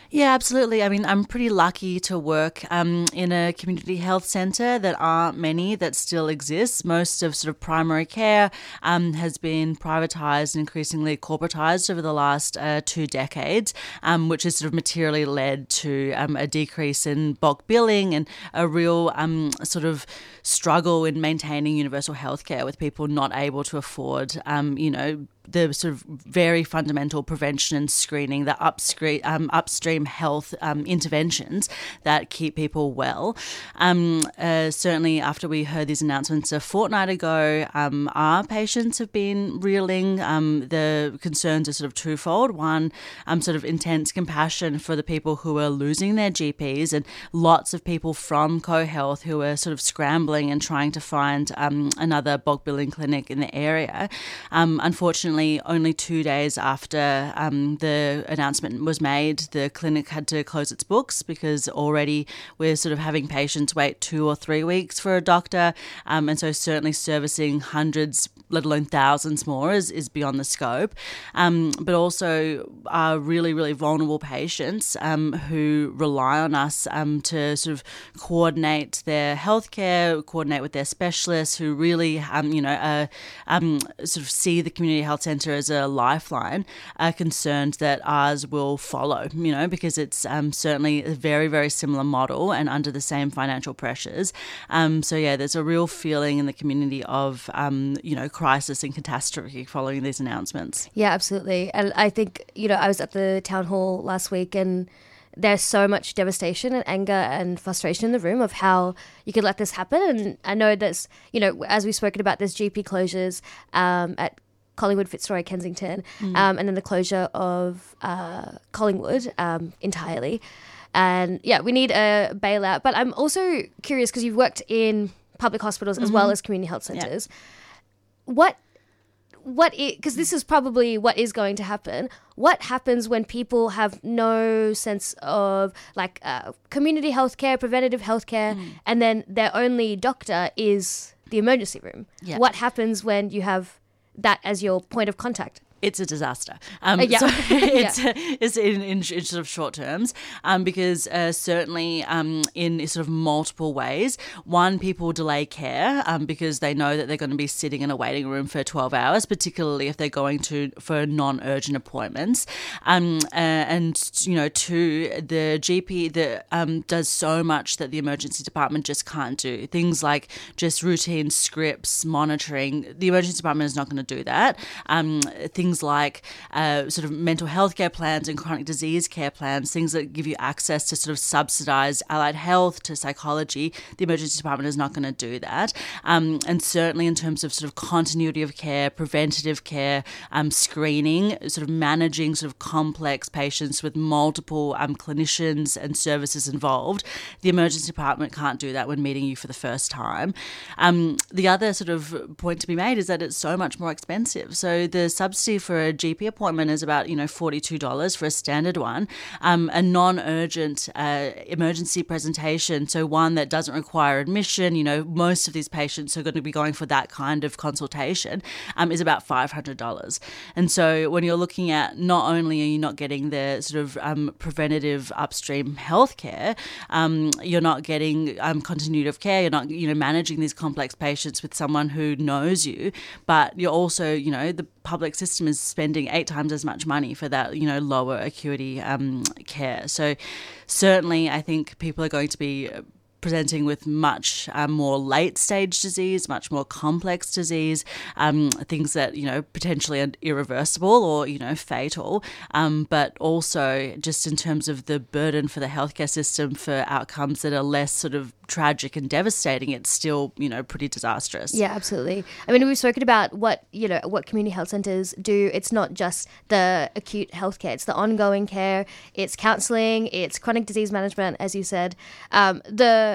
Yeah, absolutely. I mean, I'm pretty lucky to work um, in a community health centre. That aren't many that still exist. Most of sort of primary care um, has been privatised and increasingly corporatised over the last uh, two decades, um, which has sort of materially led to um, a decrease in bulk billing and a real um, sort of struggle in maintaining universal healthcare with people not able to afford, um, you know, the sort of very fundamental prevention and screening, the upstream, um, upstream health um, interventions that keep people well. Um, uh, certainly after we heard these announcements a fortnight ago, um, our patients have been reeling. Um, the concerns are sort of twofold. One, um, sort of intense compassion for the people who are losing their G Ps, and lots of people from CoHealth who are sort of scrambling and trying to find um, another bulk billing clinic in the area. Um, unfortunately, only two days after um, the announcement was made, the clinic had to close its books because already we're sort of having patients wait two or three weeks for a doctor. Um, and so certainly servicing hundreds, let alone thousands more is, is beyond the scope. Um, but also are really, really vulnerable patients um, who rely on us um, to sort of coordinate their healthcare, coordinate with their specialists who really, um, you know, uh, um, sort of see the community health centre as a lifeline, are concerned that ours will follow, you know, because it's um, certainly a very, very similar model and under the same financial pressures. Um, so, yeah, there's a real feeling in the community of, um, you know, crisis and catastrophe following these announcements. Yeah, absolutely. And I think, you know, I was at the town hall last week and there's so much devastation and anger and frustration in the room of how you could let this happen. And I know there's, you know, as we've spoken about, there's G P closures um, at Collingwood, Fitzroy, Kensington, mm. um, and then the closure of uh, Collingwood um, entirely. And yeah, we need a bailout. But I'm also curious because you've worked in public hospitals mm-hmm. as well as community health centres. Yeah. What, what, because this is probably what is going to happen. What happens when people have no sense of like uh, community healthcare, preventative healthcare, mm. and then their only doctor is the emergency room? Yeah. What happens when you have that as your point of contact? It's a disaster. Um, uh, yeah. So it's, yeah. it's in, in, in sort of short terms um, because uh, certainly um, in sort of multiple ways. One, people delay care um, because they know that they're going to be sitting in a waiting room for twelve hours, particularly if they're going to for non-urgent appointments. Um, uh, and, you know, two, the G P that um, does so much that the emergency department just can't do. Things like just routine scripts, monitoring. The emergency department is not going to do that. Um, things Things like uh, sort of mental health care plans and chronic disease care plans, things that give you access to sort of subsidised allied health, to psychology. The emergency department is not going to do that. Um, and certainly in terms of sort of continuity of care, preventative care, um, screening, sort of managing sort of complex patients with multiple um, clinicians and services involved, the emergency department can't do that when meeting you for the first time. Um, the other sort of point to be made is that it's so much more expensive. So the subsidy for a G P appointment is about, you know, forty-two dollars for a standard one. Um, a non-urgent uh, emergency presentation, so one that doesn't require admission, you know, most of these patients are going to be going for that kind of consultation, um, is about five hundred dollars. And so when you're looking at not only are you not getting the sort of um, preventative upstream healthcare, um, you're not getting um, continuity of care, you're not, you know, managing these complex patients with someone who knows you, but you're also, you know, the public system is spending eight times as much money for that, you know, lower acuity um, care. So certainly I think people are going to be presenting with much um, more late stage disease, much more complex disease, um, things that, you know, potentially are irreversible or, you know, fatal, um, but also just in terms of the burden for the healthcare system for outcomes that are less sort of tragic and devastating, it's still, you know, pretty disastrous. Yeah, absolutely. I mean, we've spoken about what, you know, what community health centres do. It's not just the acute healthcare, it's the ongoing care, it's counselling, it's chronic disease management, as you said. Um, the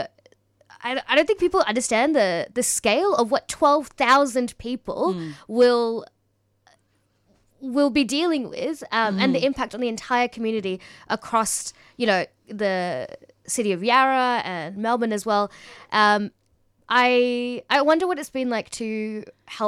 I, I don't think people understand the, the scale of what twelve thousand people mm. will will be dealing with um, mm. and the impact on the entire community across, you know, the city of Yarra and Melbourne as well. Um, I I wonder what it's been like to help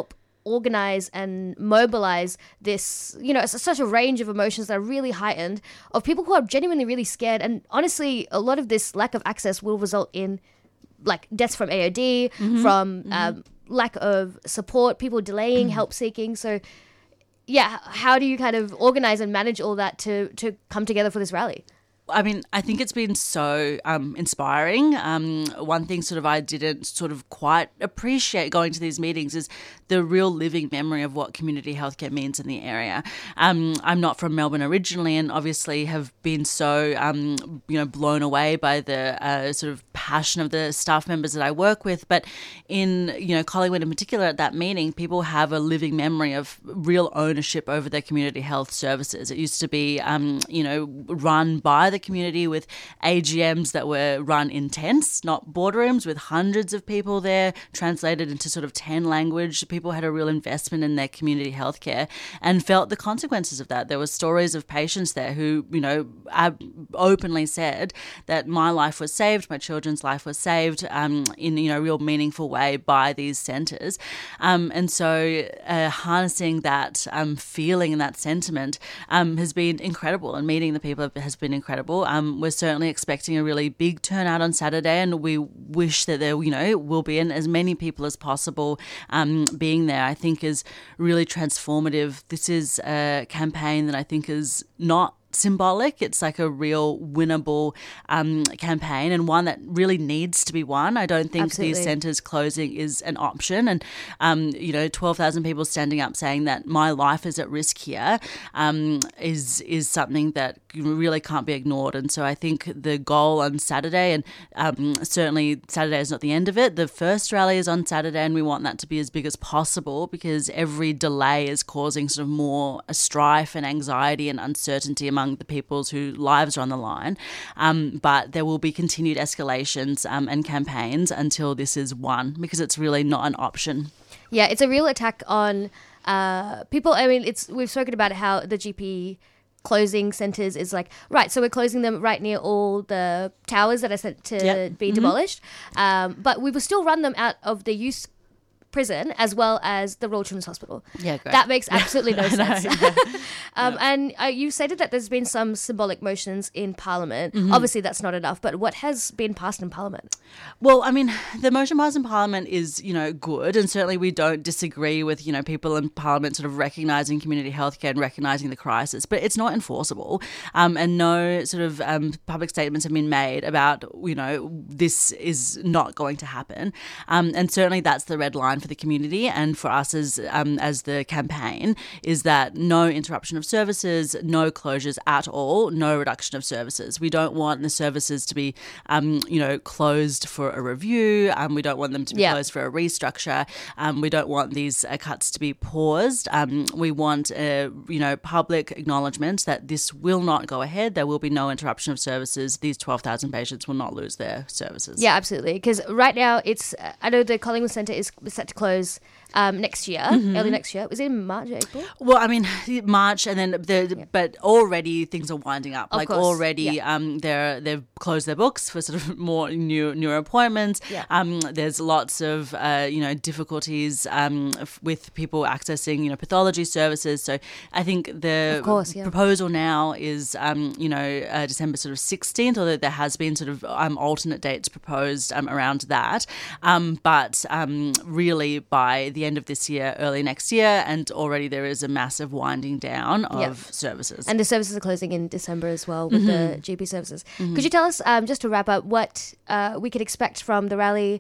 organize and mobilize this, you know, it's such a range of emotions that are really heightened of people who are genuinely really scared. And honestly, a lot of this lack of access will result in like deaths from A O D, Mm-hmm. from um, lack of support, people delaying help seeking. So yeah, how do you kind of organize and manage all that to to come together for this rally? I mean, I think it's been so um, inspiring. Um, one thing sort of I didn't sort of quite appreciate going to these meetings is the real living memory of what community healthcare means in the area. Um, I'm not from Melbourne originally, and obviously have been so um, you know blown away by the uh, sort of passion of the staff members that I work with. But in you know Collingwood in particular, at that meeting, people have a living memory of real ownership over their community health services. It used to be um, you know run by the community with A G Ms that were run in tents, not boardrooms, with hundreds of people there, translated into sort of ten language. People had a real investment in their community healthcare and felt the consequences of that. There were stories of patients there who, you know, ab- openly said that my life was saved, my children's life was saved um, in, you know, a real meaningful way by these centres. Um, and so uh, harnessing that um, feeling and that sentiment um, has been incredible, and meeting the people has been incredible. Um, we're certainly expecting a really big turnout on Saturday, and we wish that there, you know, will be and as many people as possible um, being there. I think is really transformative. This is a campaign that I think is not symbolic. It's like a real winnable um, campaign, and one that really needs to be won. I don't think Absolutely. these centres closing is an option. And, um, you know, twelve thousand people standing up saying that my life is at risk here um, is, is something that really can't be ignored. And so I think the goal on Saturday, and um, certainly Saturday is not the end of it. The first rally is on Saturday, and we want that to be as big as possible, because every delay is causing sort of more strife and anxiety and uncertainty among the peoples whose lives are on the line. Um, but there will be continued escalations um, and campaigns until this is won, because it's really not an option. Yeah, it's a real attack on uh, people. I mean, it's we've spoken about how the G P closing centres is like, right, so we're closing them right near all the towers that are sent to Yep. be Mhm. demolished. Um, but we will still run them out of the youth prison as well as the Royal Children's Hospital. Yeah, great. That makes absolutely no I know, sense. yeah. um, And uh, you stated that there's been some symbolic motions in Parliament. Mhm. Obviously, that's not enough, but what has been passed in Parliament? Well, I mean, the motion passed in Parliament is, you know, good, and certainly we don't disagree with, you know, people in Parliament sort of recognising community healthcare and recognising the crisis, but it's not enforceable, um, and no sort of um, public statements have been made about, you know, this is not going to happen, um, and certainly that's the red line for the community and for us as um, as the campaign, is that no interruption of services, no closures at all, no reduction of services. We don't want the services to be, um, you know, closed for a review. Um, we don't want them to be Yeah. closed for a restructure. Um, we don't want these uh, cuts to be paused. Um, we want, uh, you know, public acknowledgement that this will not go ahead. There will be no interruption of services. These twelve thousand patients will not lose their services. Yeah, absolutely. Because right now, it's uh, I know the Collingwood Centre is set to close um, next year, Mhm. early next year. Was it in March, April? Well, I mean, March, and then the but already things are winding up. Of like course, already, yeah. um, they're they've closed their books for sort of more new newer appointments. Yeah. Um, there's lots of uh, you know difficulties um f- with people accessing you know pathology services. So I think the Of course, yeah. proposal now is um you know uh, December sort of sixteenth, although there has been sort of um alternate dates proposed um around that. Um, but um really by the end of this year, early next year, and already there is a massive winding down of Yeah. services. And the services are closing in December as well with the Mhm. G P services. Mhm. Could you tell us, um, just to wrap up, what uh, we could expect from the rally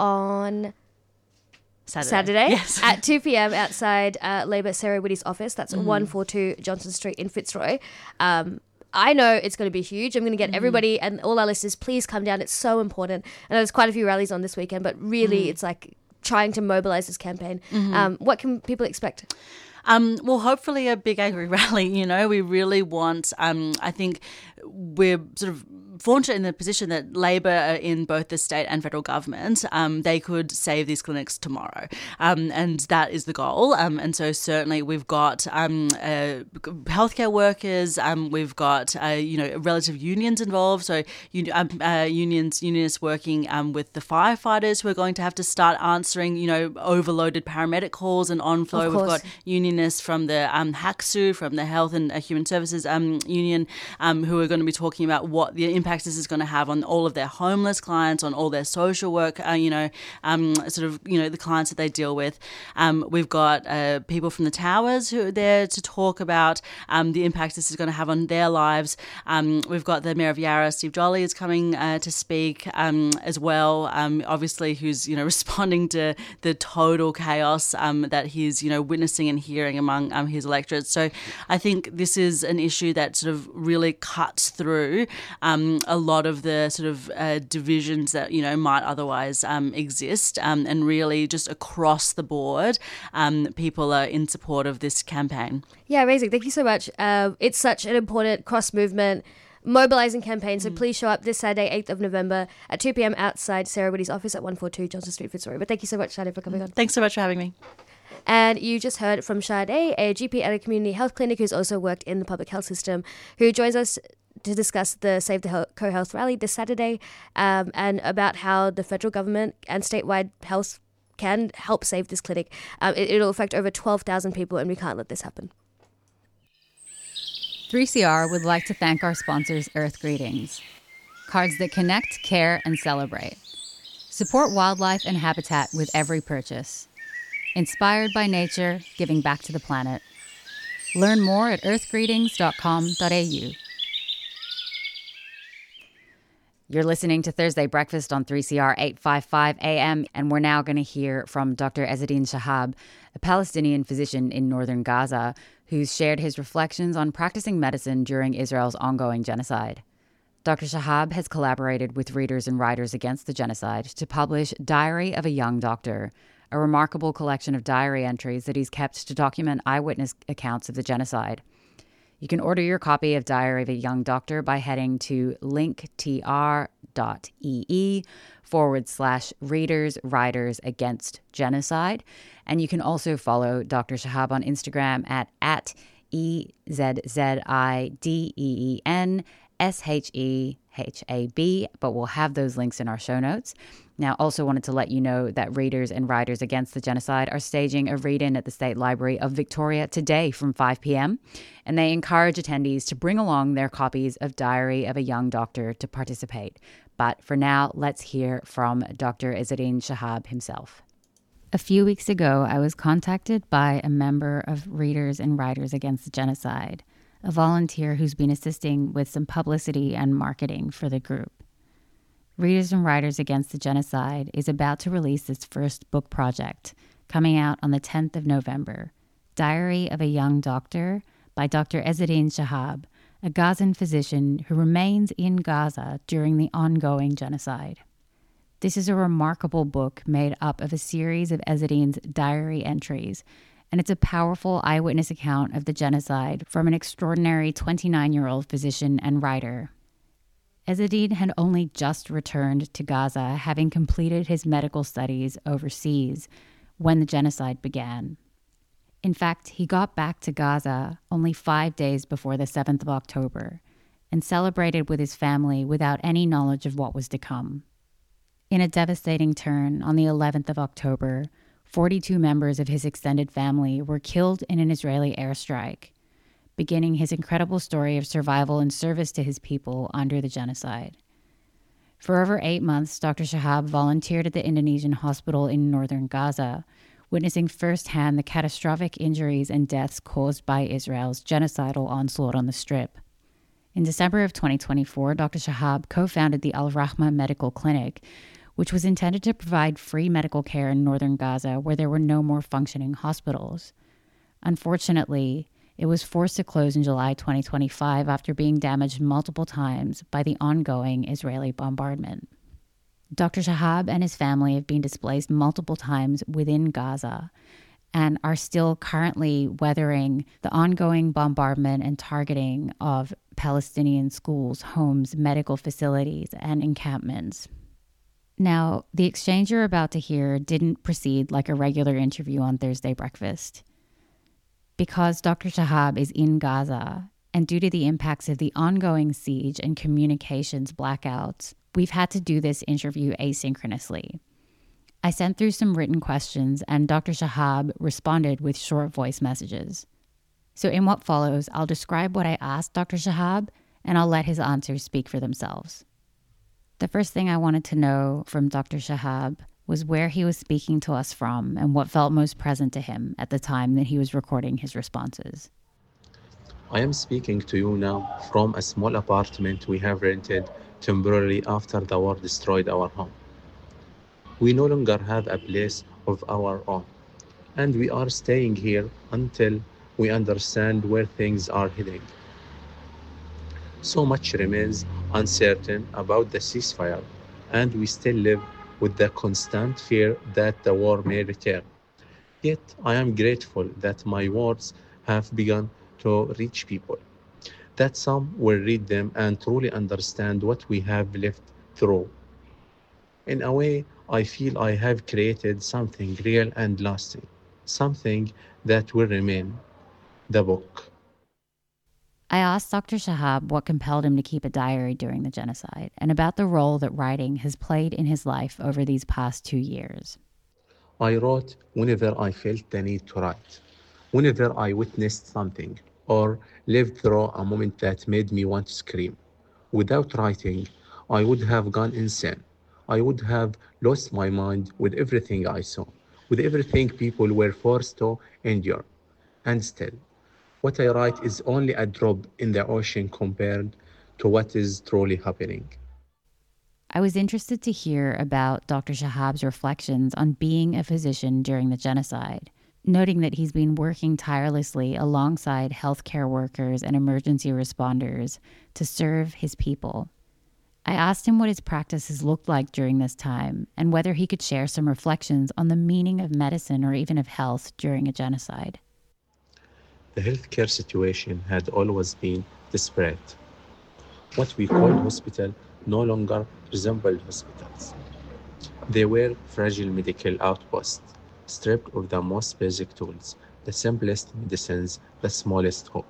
on Saturday. Saturday Yes. at two p.m. outside uh, Labor Sarah Whitty's office? That's Mhm. one forty-two Johnson Street in Fitzroy. Um, I know it's going to be huge. I'm going to get Mhm. everybody and all our listeners, please come down. It's so important. And there's quite a few rallies on this weekend, but really Mm. it's like trying to mobilize this campaign. Mhm. Um, what can people expect? Um, well, hopefully a big angry rally. You know, we really want. Um, I think we're sort of fortunate in the position that Labor are in both the state and federal government. Um, they could save these clinics tomorrow, um, and that is the goal. Um, and so certainly we've got um, uh, healthcare workers, um, we've got uh, you know relative unions involved. So un- um, uh, unions, unionists working um, with the firefighters who are going to have to start answering you know overloaded paramedic calls and on-flow. We've got unionists from the um, HACSU, from the Health and uh, Human Services um, Union, um, who are going to be talking about what the impact this is going to have on all of their homeless clients, on all their social work, uh, you know, um, sort of, you know, the clients that they deal with. Um, we've got uh, people from the towers who are there to talk about um, the impact this is going to have on their lives. Um, we've got the Mayor of Yarra, Steve Jolly, is coming uh, to speak um, as well, um, obviously, who's, you know, responding to the total chaos um, that he's, you know, witnessing and hearing among um, his electorate. So I think this is an issue that sort of really cuts through um, a lot of the sort of uh, divisions that, you know, might otherwise um, exist, um, and really just across the board, um, people are in support of this campaign. Yeah, amazing. Thank you so much. Uh, it's such an important cross-movement mobilising campaign, so mm. please show up this Saturday, eighth of November at two p.m. outside Sarah Whitty's office at one forty-two Johnson Street, Fitzroy. But thank you so much, Sade, for coming on. Thanks so much for having me. And you just heard from Sade, a G P at a community health clinic who's also worked in the public health system, who joins us to discuss the Save the Health, Co-Health rally this Saturday, um, and about how the federal government and statewide health can help save this clinic. Um, it, it'll affect over twelve thousand people, and we can't let this happen. three C R would like to thank our sponsors, Earth Greetings, cards that connect, care, and celebrate. Support wildlife and habitat with every purchase. Inspired by nature, giving back to the planet. Learn more at earth greetings dot com dot a u. You're listening to Thursday Breakfast on three C R eight fifty-five A M, and we're now going to hear from Doctor Ezzedine Shahab, a Palestinian physician in northern Gaza, who's shared his reflections on practicing medicine during Israel's ongoing genocide. Doctor Shahab has collaborated with Readers and Writers Against the Genocide to publish Diary of a Young Doctor, a remarkable collection of diary entries that he's kept to document eyewitness accounts of the genocide. You can order your copy of Diary of a Young Doctor by heading to linktr.ee forward slash readers, writers against genocide. And you can also follow Doctor Shahab on Instagram at, at E Z Z I D E E N S H E H A B, but we'll have those links in our show notes. Now, also wanted to let you know that Readers and Writers Against the Genocide are staging a read-in at the State Library of Victoria today from five p.m, and they encourage attendees to bring along their copies of Diary of a Young Doctor to participate. But for now, let's hear from Doctor Ezzedine Shahab himself. A few weeks ago, I was contacted by a member of Readers and Writers Against the Genocide, a volunteer who's been assisting with some publicity and marketing for the group. Readers and Writers Against the Genocide is about to release its first book project, coming out on the tenth of November, Diary of a Young Doctor by Doctor Ezzedine Shahab, a Gazan physician who remains in Gaza during the ongoing genocide. This is a remarkable book made up of a series of Ezzedine's diary entries, and it's a powerful eyewitness account of the genocide from an extraordinary twenty-nine-year-old physician and writer. Ezzedine had only just returned to Gaza, having completed his medical studies overseas when the genocide began. In fact, he got back to Gaza only five days before the seventh of October and celebrated with his family without any knowledge of what was to come. In a devastating turn, on the eleventh of October, forty-two members of his extended family were killed in an Israeli airstrike, beginning his incredible story of survival and service to his people under the genocide. For over eight months, Doctor Shahab volunteered at the Indonesian hospital in northern Gaza, witnessing firsthand the catastrophic injuries and deaths caused by Israel's genocidal onslaught on the Strip. In December of twenty twenty-four, Doctor Shahab co-founded the Al-Rahma Medical Clinic, which was intended to provide free medical care in northern Gaza where there were no more functioning hospitals. Unfortunately, it was forced to close in July twenty twenty-five after being damaged multiple times by the ongoing Israeli bombardment. Doctor Shahab and his family have been displaced multiple times within Gaza, and are still currently weathering the ongoing bombardment and targeting of Palestinian schools, homes, medical facilities, and encampments. Now, the exchange you're about to hear didn't proceed like a regular interview on Thursday Breakfast. Because Doctor Shahab is in Gaza, and due to the impacts of the ongoing siege and communications blackouts, we've had to do this interview asynchronously. I sent through some written questions, and Doctor Shahab responded with short voice messages. So in what follows, I'll describe what I asked Doctor Shahab, and I'll let his answers speak for themselves. The first thing I wanted to know from Doctor Shahab was where he was speaking to us from and what felt most present to him at the time that he was recording his responses. I am speaking to you now from a small apartment we have rented temporarily after the war destroyed our home. We no longer have a place of our own, and we are staying here until we understand where things are heading. So much remains uncertain about the ceasefire, and we still live with the constant fear that the war may return. Yet I am grateful that my words have begun to reach people, that some will read them and truly understand what we have lived through. In a way, I feel I have created something real and lasting, something that will remain, the book. I asked Doctor Shahab what compelled him to keep a diary during the genocide and about the role that writing has played in his life over these past two years. I wrote whenever I felt the need to write, whenever I witnessed something or lived through a moment that made me want to scream. Without writing, I would have gone insane. I would have lost my mind with everything I saw, with everything people were forced to endure. And still, what I write is only a drop in the ocean compared to what is truly happening. I was interested to hear about Doctor Shahab's reflections on being a physician during the genocide, noting that he's been working tirelessly alongside healthcare workers and emergency responders to serve his people. I asked him what his practices looked like during this time and whether he could share some reflections on the meaning of medicine or even of health during a genocide. The healthcare situation had always been desperate. What we called hospital no longer resembled hospitals. They were fragile medical outposts, stripped of the most basic tools, the simplest medicines, the smallest hope.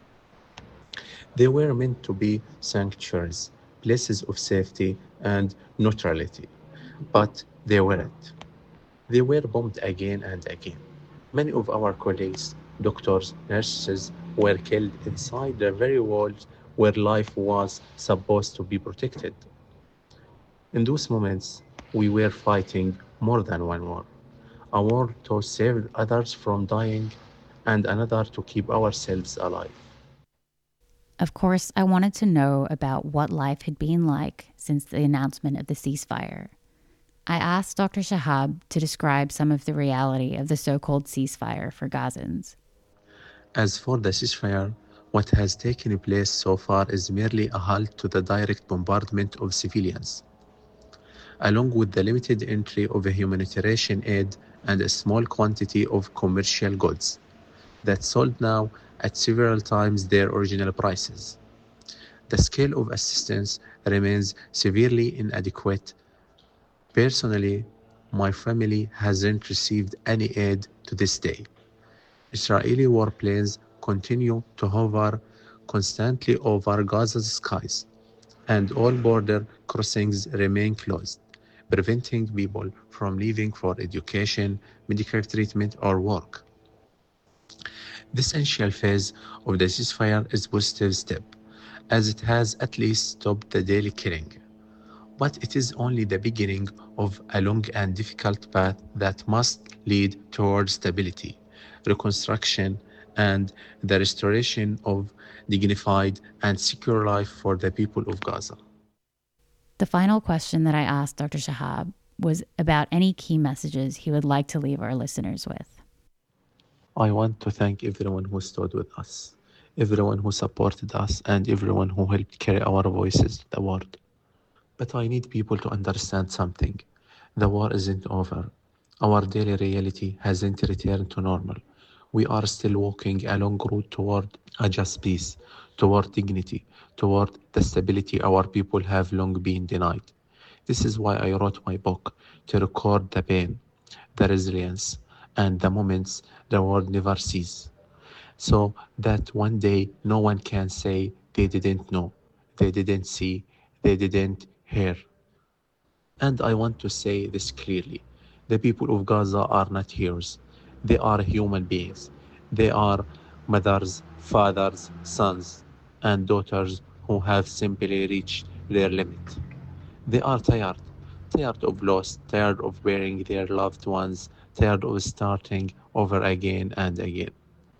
They were meant to be sanctuaries, places of safety and neutrality, but they weren't. They were bombed again and again. Many of our colleagues, doctors, nurses, were killed inside the very walls where life was supposed to be protected. In those moments, we were fighting more than one war. A war to save others from dying and another to keep ourselves alive. Of course, I wanted to know about what life had been like since the announcement of the ceasefire. I asked Doctor Shahab to describe some of the reality of the so-called ceasefire for Gazans. As for the ceasefire, what has taken place so far is merely a halt to the direct bombardment of civilians, along with the limited entry of a humanitarian aid and a small quantity of commercial goods that sold now at several times their original prices. The scale of assistance remains severely inadequate. Personally, my family hasn't received any aid to this day. Israeli warplanes continue to hover constantly over Gaza's skies, and all border crossings remain closed, preventing people from leaving for education, medical treatment, or work. This initial phase of the ceasefire is a positive step, as it has at least stopped the daily killing. But it is only the beginning of a long and difficult path that must lead towards stability, reconstruction, and the restoration of dignified and secure life for the people of Gaza. The final question that I asked Doctor Shahab was about any key messages he would like to leave our listeners with. I want to thank everyone who stood with us, everyone who supported us, and everyone who helped carry our voices to the world. But I need people to understand something. The war isn't over. Our daily reality hasn't returned to normal. We are still walking a long road toward a just peace, toward dignity, toward the stability our people have long been denied. This is why I wrote my book, to record the pain, the resilience, and the moments the world never sees, so that one day no one can say they didn't know, they didn't see, they didn't hear. And I want to say this clearly. The people of Gaza are not heroes. They are human beings. They are mothers, fathers, sons, and daughters who have simply reached their limit. They are tired, tired of loss, tired of burying their loved ones, tired of starting over again and again.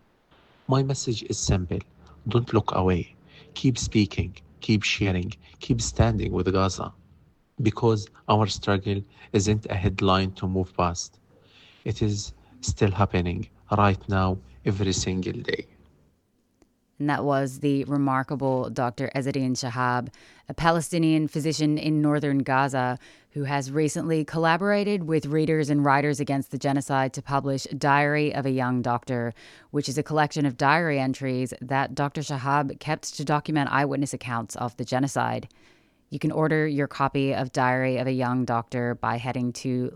My message is simple. Don't look away. Keep speaking, keep sharing, keep standing with Gaza. Because our struggle isn't a headline to move past. It is still happening right now, every single day. And that was the remarkable Doctor Ezzedine Shahab, a Palestinian physician in northern Gaza who has recently collaborated with Readers and Writers Against the Genocide to publish Diary of a Young Doctor, which is a collection of diary entries that Doctor Shahab kept to document eyewitness accounts of the genocide. You can order your copy of Diary of a Young Doctor by heading to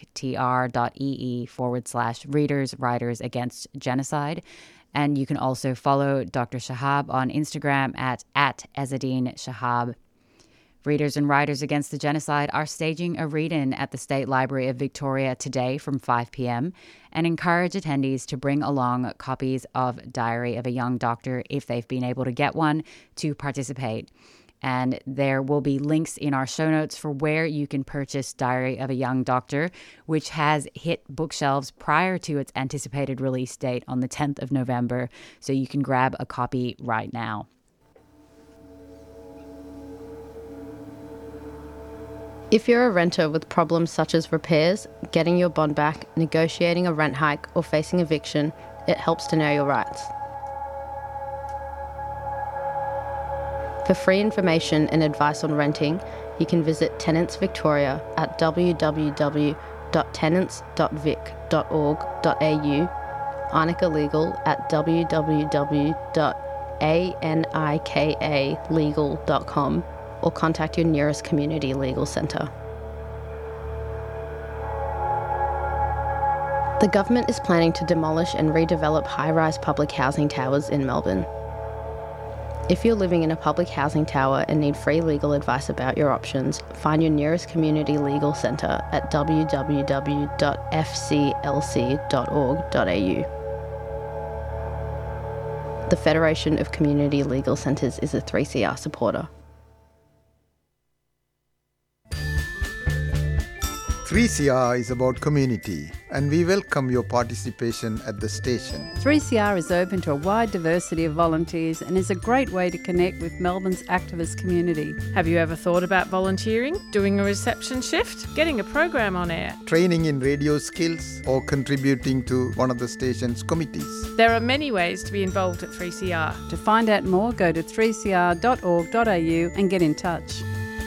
linktr.ee forward slash Readers Writers Against Genocide. And you can also follow Doctor Shahab on Instagram at, at Ezzedine Shahab. Readers and Writers Against the Genocide are staging a read-in at the State Library of Victoria today from five p.m. and encourage attendees to bring along copies of Diary of a Young Doctor if they've been able to get one to participate. And there will be links in our show notes for where you can purchase Diary of a Young Doctor, which has hit bookshelves prior to its anticipated release date on the tenth of November. So you can grab a copy right now. If you're a renter with problems such as repairs, getting your bond back, negotiating a rent hike, or facing eviction, it helps to know your rights. For free information and advice on renting, you can visit Tenants Victoria at w w w dot tenants dot vic dot org dot a u, Arnica Legal at w w w dot anika legal dot com, or contact your nearest community legal centre. The government is planning to demolish and redevelop high-rise public housing towers in Melbourne. If you're living in a public housing tower and need free legal advice about your options, find your nearest community legal centre at w w w dot f c l c dot org dot a u. The Federation of Community Legal Centres is a three C R supporter. three C R is about community, and we welcome your participation at the station. three C R is open to a wide diversity of volunteers and is a great way to connect with Melbourne's activist community. Have you ever thought about volunteering, doing a reception shift, getting a program on air? Training in radio skills or contributing to one of the station's committees. There are many ways to be involved at three C R. To find out more, go to three c r dot org dot a u and get in touch.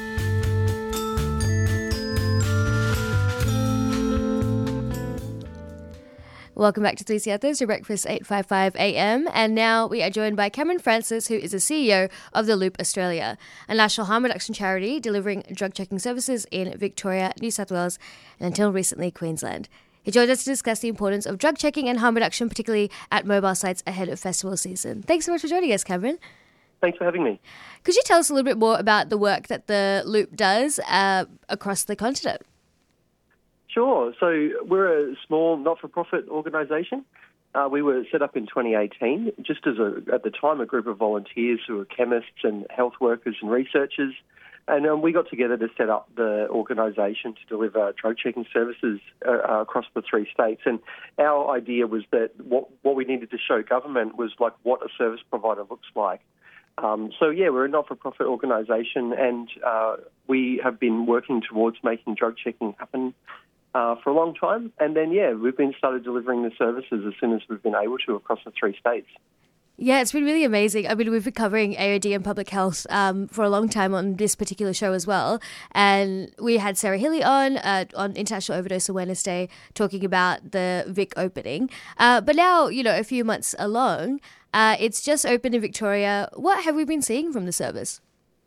Welcome back to three C R Thursday Breakfast, eight fifty-five a m. And now we are joined by Cameron Francis, who is the C E O of The Loop Australia, a national harm reduction charity delivering drug checking services in Victoria, New South Wales, and until recently, Queensland. He joined us to discuss the importance of drug checking and harm reduction, particularly at mobile sites ahead of festival season. Thanks so much for joining us, Cameron. Thanks for having me. Could you tell us a little bit more about the work that The Loop does uh, across the continent? Sure. So we're a small not-for-profit organisation. Uh, we were set up in twenty eighteen, just as, a, at the time, a group of volunteers who were chemists and health workers and researchers. And um, we got together to set up the organisation to deliver drug checking services uh, uh, across the three states. And our idea was that what, what we needed to show government was like what a service provider looks like. Um, so, yeah, we're a not-for-profit organisation, and uh, we have been working towards making drug checking happen Uh, for a long time. And then, yeah, we've been started delivering the services as soon as we've been able to across the three states. Yeah, it's been really amazing. I mean, we've been covering A O D and public health um, for a long time on this particular show as well. And we had Sarah Hilly on uh, on International Overdose Awareness Day talking about the Vic opening. Uh, but now, you know, a few months along, uh, it's just opened in Victoria. What have we been seeing from the service?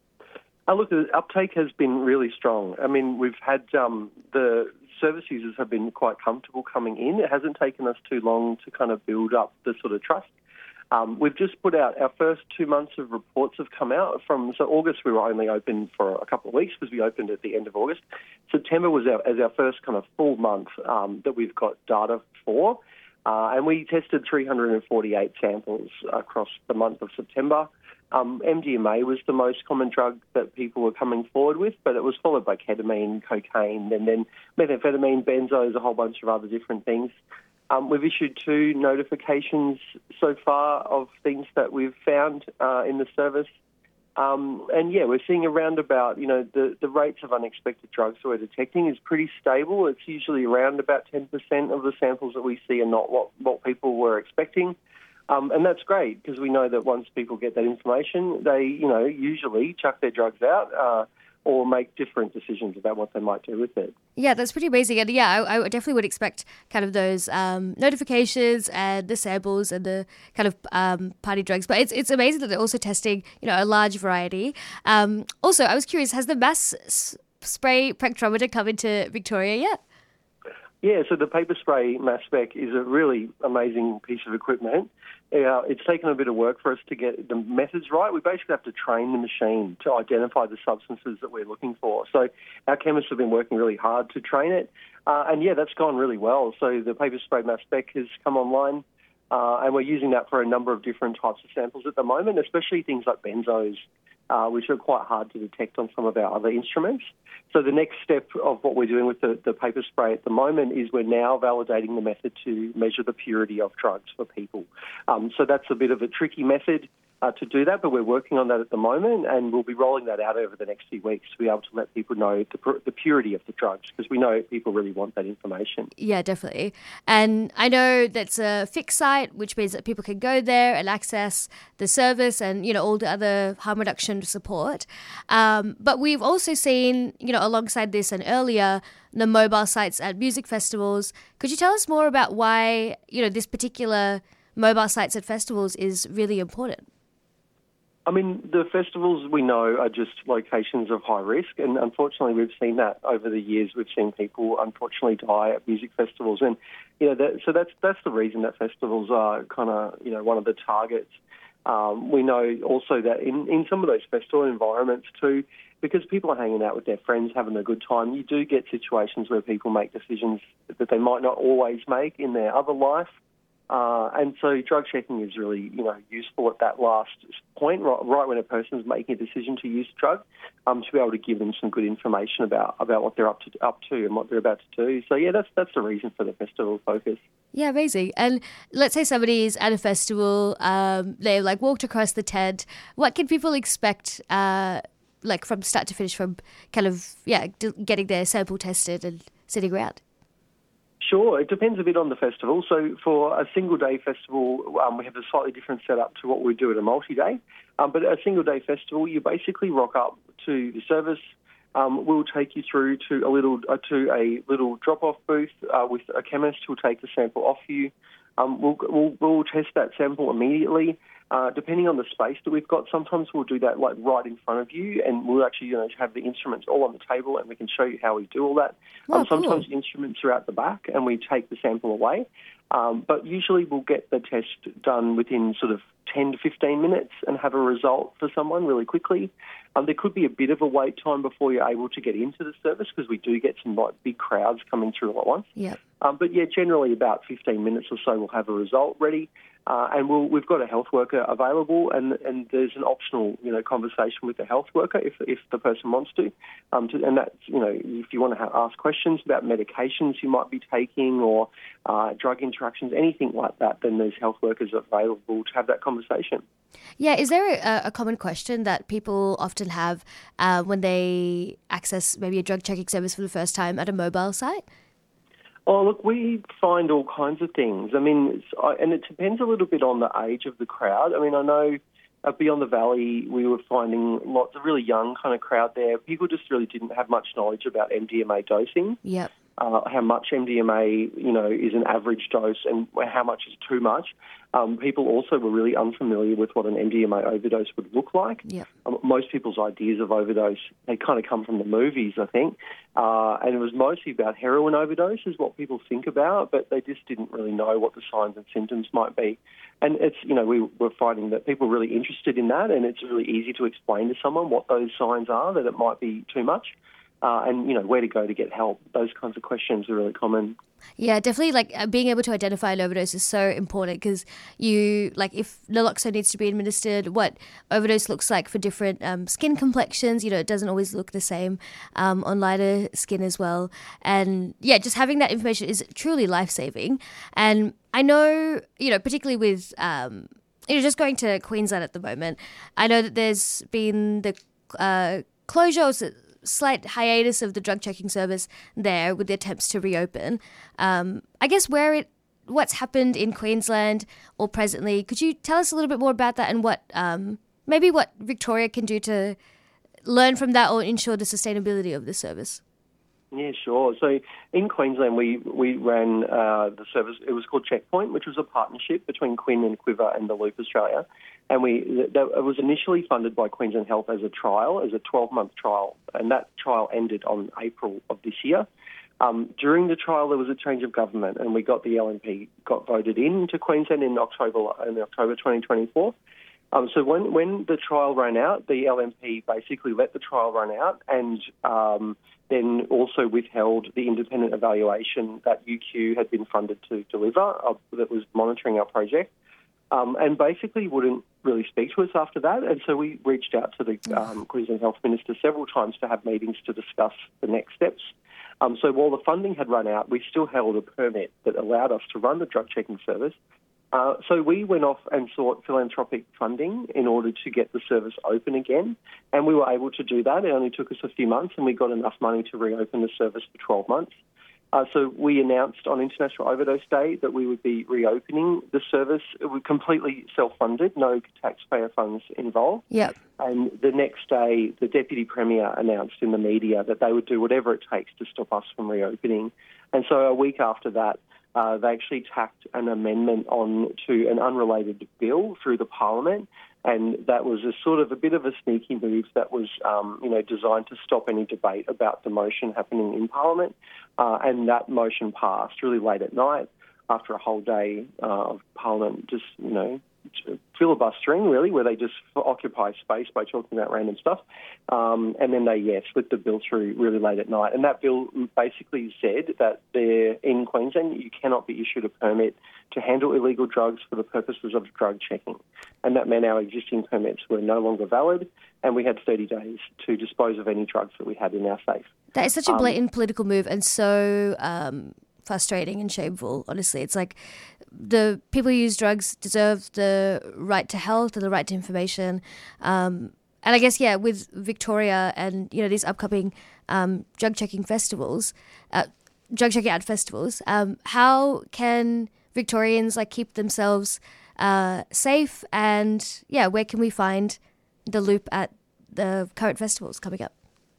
Uh, look, the uptake has been really strong. I mean, we've had um, the service users have been quite comfortable coming in. It hasn't taken us too long to kind of build up the sort of trust. Um, we've just put out our first two months of reports have come out from, so August we were only open for a couple of weeks because we opened at the end of August. September was our, as our first kind of full month um, that we've got data for. Uh, and we tested three hundred forty-eight samples across the month of September. Um, M D M A was the most common drug that people were coming forward with, but it was followed by ketamine, cocaine, and then methamphetamine, benzos, a whole bunch of other different things. Um, we've issued two notifications so far of things that we've found uh, in the service. Um, and, yeah, we're seeing around about, you know, the, the rates of unexpected drugs that we're detecting is pretty stable. It's usually around about ten percent of the samples that we see are not what, what people were expecting. Um, and that's great because we know that once people get that information, they, you know, usually chuck their drugs out uh, or make different decisions about what they might do with it. Yeah, that's pretty amazing. And yeah, I, I definitely would expect kind of those um, notifications and the samples and the kind of um, party drugs. But it's it's amazing that they're also testing, you know, a large variety. Um, also, I was curious, has the mass s- spray spectrometer come into Victoria yet? Yeah, so the paper spray mass spec is a really amazing piece of equipment. Uh, it's taken a bit of work for us to get the methods right. We basically have to train the machine to identify the substances that we're looking for. So our chemists have been working really hard to train it. Uh, and, yeah, that's gone really well. So the paper spray mass spec has come online, uh, and we're using that for a number of different types of samples at the moment, especially things like benzos, uh, which are quite hard to detect on some of our other instruments. So the next step of what we're doing with the, the paper spray at the moment is we're now validating the method to measure the purity of drugs for people. Um, so that's a bit of a tricky method uh, to do that, but we're working on that at the moment, and we'll be rolling that out over the next few weeks to be able to let people know the, the purity of the drugs, because we know people really want that information. Yeah, definitely. And I know that's a fixed site, which means that people can go there and access the service and, you know, all the other harm reduction support. Um, but we've also seen, you know, alongside this and earlier, the mobile sites at music festivals. Could you tell us more about why, you know, this particular mobile sites at festivals is really important? I mean, the festivals we know are just locations of high risk, and unfortunately we've seen that over the years. We've seen people unfortunately die at music festivals, and you know, that, so that's that's the reason that festivals are kind of, you know, one of the targets. Um, we know also that in, in some of those festival environments too, because people are hanging out with their friends, having a good time, you do get situations where people make decisions that they might not always make in their other life. Uh, and so drug checking is really, you know, useful at that last point, right, right when a person's making a decision to use a drug, um, to be able to give them some good information about, about what they're up to up to and what they're about to do. So, yeah, that's that's the reason for the festival focus. Yeah, amazing. And let's say somebody is at a festival, um, they like walked across the tent. What can people expect, uh, like from start to finish, from kind of, yeah, getting their sample tested and sitting around? Sure, it depends a bit on the festival. So for a single-day festival, um, we have a slightly different setup to what we do at a multi-day. Um, but at a single-day festival, you basically rock up to the service. Um, we'll take you through to a little uh, to a little drop-off booth uh, with a chemist who'll take the sample off you. Um, we'll, we'll we'll test that sample immediately. Uh, depending on the space that we've got, sometimes we'll do that like right in front of you, and we'll actually, you know, have the instruments all on the table, and we can show you how we do all that. Oh, um, sometimes cool. the instruments are out the back, and we take the sample away. Um, but usually we'll get the test done within sort of ten to fifteen minutes and have a result for someone really quickly. Um, there could be a bit of a wait time before you're able to get into the service, because we do get some like big crowds coming through all at once. Yeah. Um, but yeah, generally about fifteen minutes or so we'll have a result ready. Uh, and we'll, we've got a health worker available, and, and there's an optional, you know, conversation with the health worker if if the person wants to. Um, to and that's, you know, if you want to have, ask questions about medications you might be taking or uh, drug interactions, anything like that, then there's health workers available to have that conversation. Yeah, is there a, a common question that people often have uh, when they access maybe a drug checking service for the first time at a mobile site? Oh, look, we find all kinds of things. I mean, it's, I, and it depends a little bit on the age of the crowd. I mean, I know uh, beyond the valley, we were finding lots of really young kind of crowd there. People just really didn't have much knowledge about M D M A dosing. Yep. Uh, how much M D M A, you know, is an average dose and how much is too much. Um, people also were really unfamiliar with what an M D M A overdose would look like. Yep. Um, most people's ideas of overdose, they kind of come from the movies, I think. Uh, and it was mostly about heroin overdose is what people think about, but they just didn't really know what the signs and symptoms might be. And it's, you know, we were finding that people are really interested in that, and it's really easy to explain to someone what those signs are, that it might be too much. Uh, and, you know, where to go to get help. Those kinds of questions are really common. Yeah, definitely, like, uh, being able to identify an overdose is so important because you, like, if naloxone needs to be administered, what overdose looks like for different um, skin complexions, you know, it doesn't always look the same um, on lighter skin as well. And, yeah, just having that information is truly life-saving. And I know, you know, particularly with, um, you know, just going to Queensland at the moment, I know that there's been the uh, closure or slight hiatus of the drug checking service there with the attempts to reopen. Um, I guess where it, what's happened in Queensland or presently, could you tell us a little bit more about that and what um, maybe what Victoria can do to learn from that or ensure the sustainability of the service? Yeah, sure. So in Queensland, we, we ran uh, the service, it was called Checkpoint, which was a partnership between Quinn and Quiver and the Loop Australia. And we that, it was initially funded by Queensland Health as a trial, as a twelve-month trial, and that trial ended on April of this year. Um, during the trial, there was a change of government, and we got the L N P got voted into Queensland in October in October twenty twenty-four. Um, so when when the trial ran out, the L N P basically let the trial run out, and um, then also withheld the independent evaluation that U Q had been funded to deliver, uh, that was monitoring our project. Um, and basically wouldn't really speak to us after that. And so we reached out to the um, Queensland Health Minister several times to have meetings to discuss the next steps. Um, so while the funding had run out, we still held a permit that allowed us to run the drug checking service. Uh, so we went off and sought philanthropic funding in order to get the service open again. And we were able to do that. It only took us a few months, and we got enough money to reopen the service for twelve months. Uh, so we announced on International Overdose Day that we would be reopening the service. It was completely self-funded, no taxpayer funds involved. Yep. And the next day, the Deputy Premier announced in the media that they would do whatever it takes to stop us from reopening. And so a week after that, uh, they actually tacked an amendment on to an unrelated bill through the Parliament. And that was a sort of a bit of a sneaky move that was, um, you know, designed to stop any debate about the motion happening in Parliament. Uh, and that motion passed really late at night after a whole day uh, of Parliament just, you know, filibustering, really, where they just occupy space by talking about random stuff. Um, and then they, yes, with the bill through really late at night. And that bill basically said that there in Queensland you cannot be issued a permit to handle illegal drugs for the purposes of drug checking. And that meant our existing permits were no longer valid, and we had thirty days to dispose of any drugs that we had in our safe. That is such a Um, blatant political move and so um, frustrating and shameful, honestly. It's like the people who use drugs deserve the right to health and the right to information. Um, and I guess, yeah, with Victoria and, you know, these upcoming um, drug checking festivals, uh, drug checking ad festivals, um, how can Victorians like keep themselves uh, safe? And, yeah, where can we find the Loop at the current festivals coming up?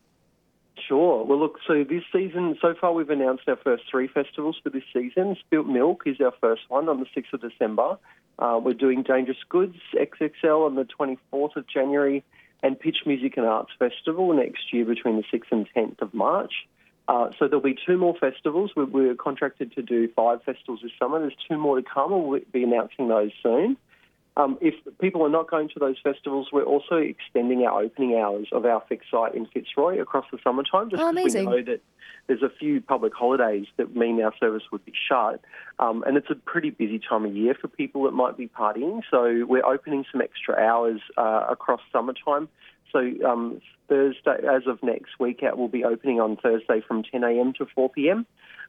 Sure. Well, look, so this season, so far we've announced our first three festivals for this season. Spilt Milk is our first one on the sixth of December. Uh, we're doing Dangerous Goods, X X L on the twenty-fourth of January, and Pitch Music and Arts Festival next year between the sixth and tenth of March. Uh, so there'll be two more festivals. We're, we're contracted to do five festivals this summer. There's two more to come. We'll be announcing those soon. Um, if people are not going to those festivals, we're also extending our opening hours of our fixed site in Fitzroy across the summertime, just Oh, because we amazing. know that there's a few public holidays that mean our service would be shut. Um, and it's a pretty busy time of year for people that might be partying. So we're opening some extra hours uh, across summertime. So um, Thursday, as of next week, we'll be opening on Thursday from ten a.m. to four p.m.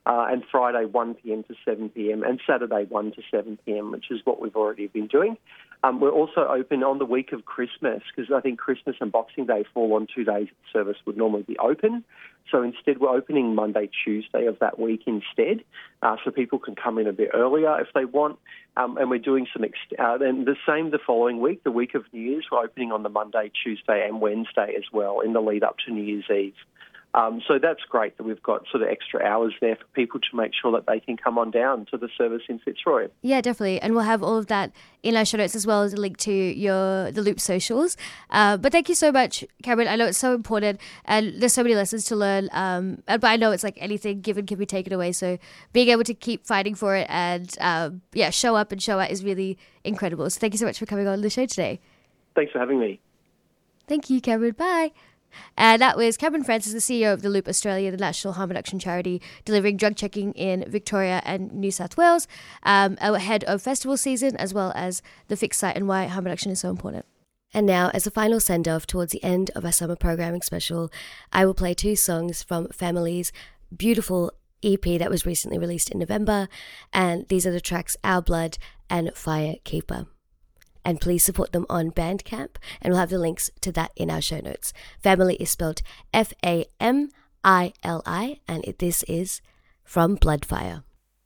uh, and Friday one p.m. to seven p.m. and Saturday one to seven p.m., which is what we've already been doing. Um, we're also open on the week of Christmas because I think Christmas and Boxing Day fall on two days the service would normally be open. So instead we're opening Monday, Tuesday of that week instead, uh, so people can come in a bit earlier if they want. Um, and we're doing some, ex- uh, and the same the following week, the week of New Year's, we're opening on the Monday, Tuesday and Wednesday as well in the lead up to New Year's Eve. Um, so that's great that we've got sort of extra hours there for people to make sure that they can come on down to the service in Fitzroy. Yeah, definitely. And we'll have all of that in our show notes as well as a link to your the Loop socials. Uh, but thank you so much, Cameron. I know it's so important and there's so many lessons to learn. Um, but I know it's like anything given can be taken away. So being able to keep fighting for it and um, yeah, show up and show out is really incredible. So thank you so much for coming on the show today. Thanks for having me. Thank you, Cameron. Bye. And that was Cameron Francis, the C E O of the Loop Australia, the national harm reduction charity, delivering drug checking in Victoria and New South Wales, um, ahead of festival season, as well as the fixed site and why harm reduction is so important. And now, as a final send-off towards the end of our summer programming special, I will play two songs from Family's beautiful E P that was recently released in November, and these are the tracks Our Blood and Firekeeper. And please support them on Bandcamp, and we'll have the links to that in our show notes. Family is spelled F A M I L I, and it, this is from Bloodfire.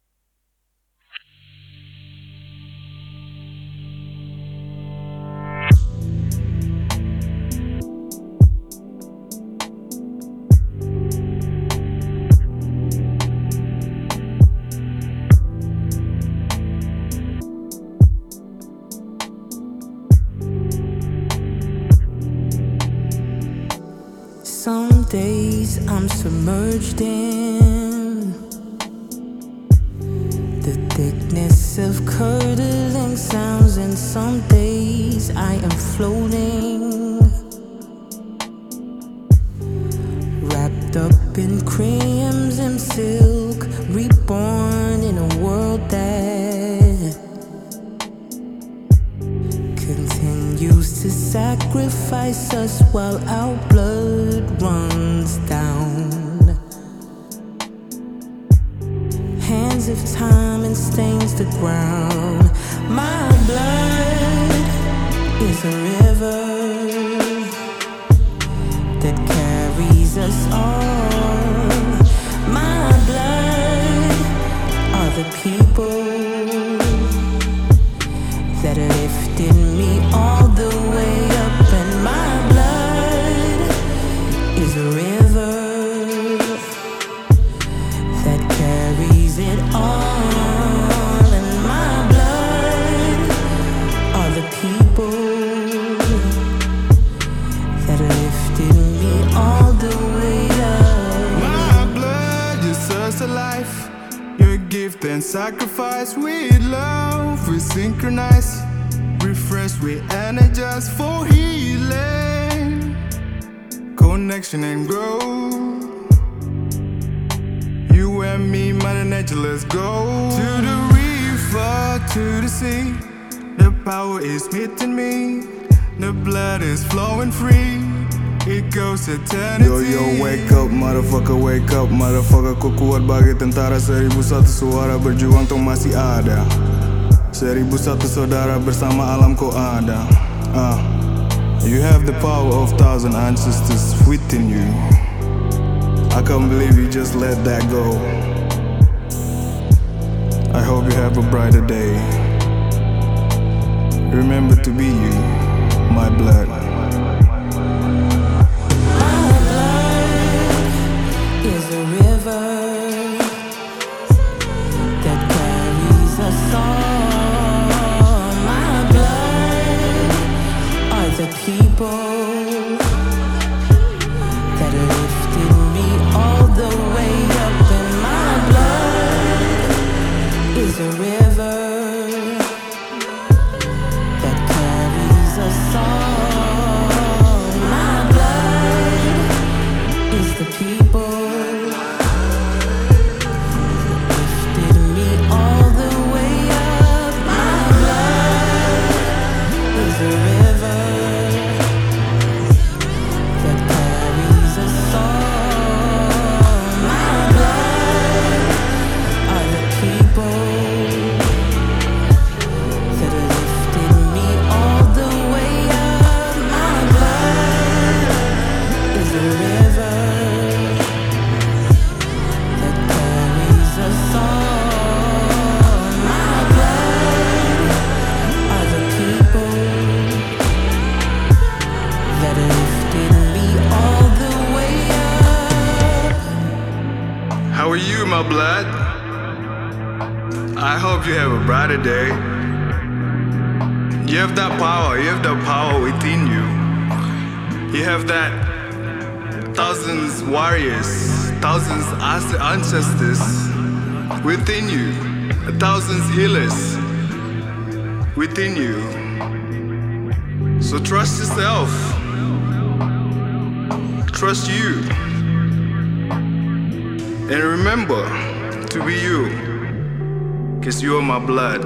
Some days I'm submerged in the thickness of curdling sounds, and some days I am floating, wrapped up in crimson silk, reborn in a world that continues to sacrifice us while our blood runs down. Hands of time and stains the ground. My blood is a river that carries us all. My blood are the people that lifted me all the way up, and my blood is a river that carries it all, and my blood are the people that lifted me all the way up. My blood, your source of life, your gift and sacrifice. With love we synchronize, refresh, we energize for healing, connection and growth. You and me, Mother Nature, let's go to the river, to the sea. The power is meeting me, the blood is flowing free. It goes eternity. Yo, yo, wake up, motherfucker, wake up, motherfucker. Kau kuat bagi tentara, seribu satu suara berjuang tuh masih ada. Seribu satu saudara bersama alam kau ada. uh, You have the power of thousand ancestors within you. I can't believe you just let that go. I hope you have a brighter day. Remember to be you, my blood. Is a river that carries us all. My blood are the people that lifted me all the way up, and my blood is a river that carries us all. My blood is the people blood. I hope you have a brighter day. You have that power, you have that power within you. You have that thousands warriors, thousands ancestors within you, thousands healers within you. So trust yourself. Trust you. And remember to be you, because you are my blood.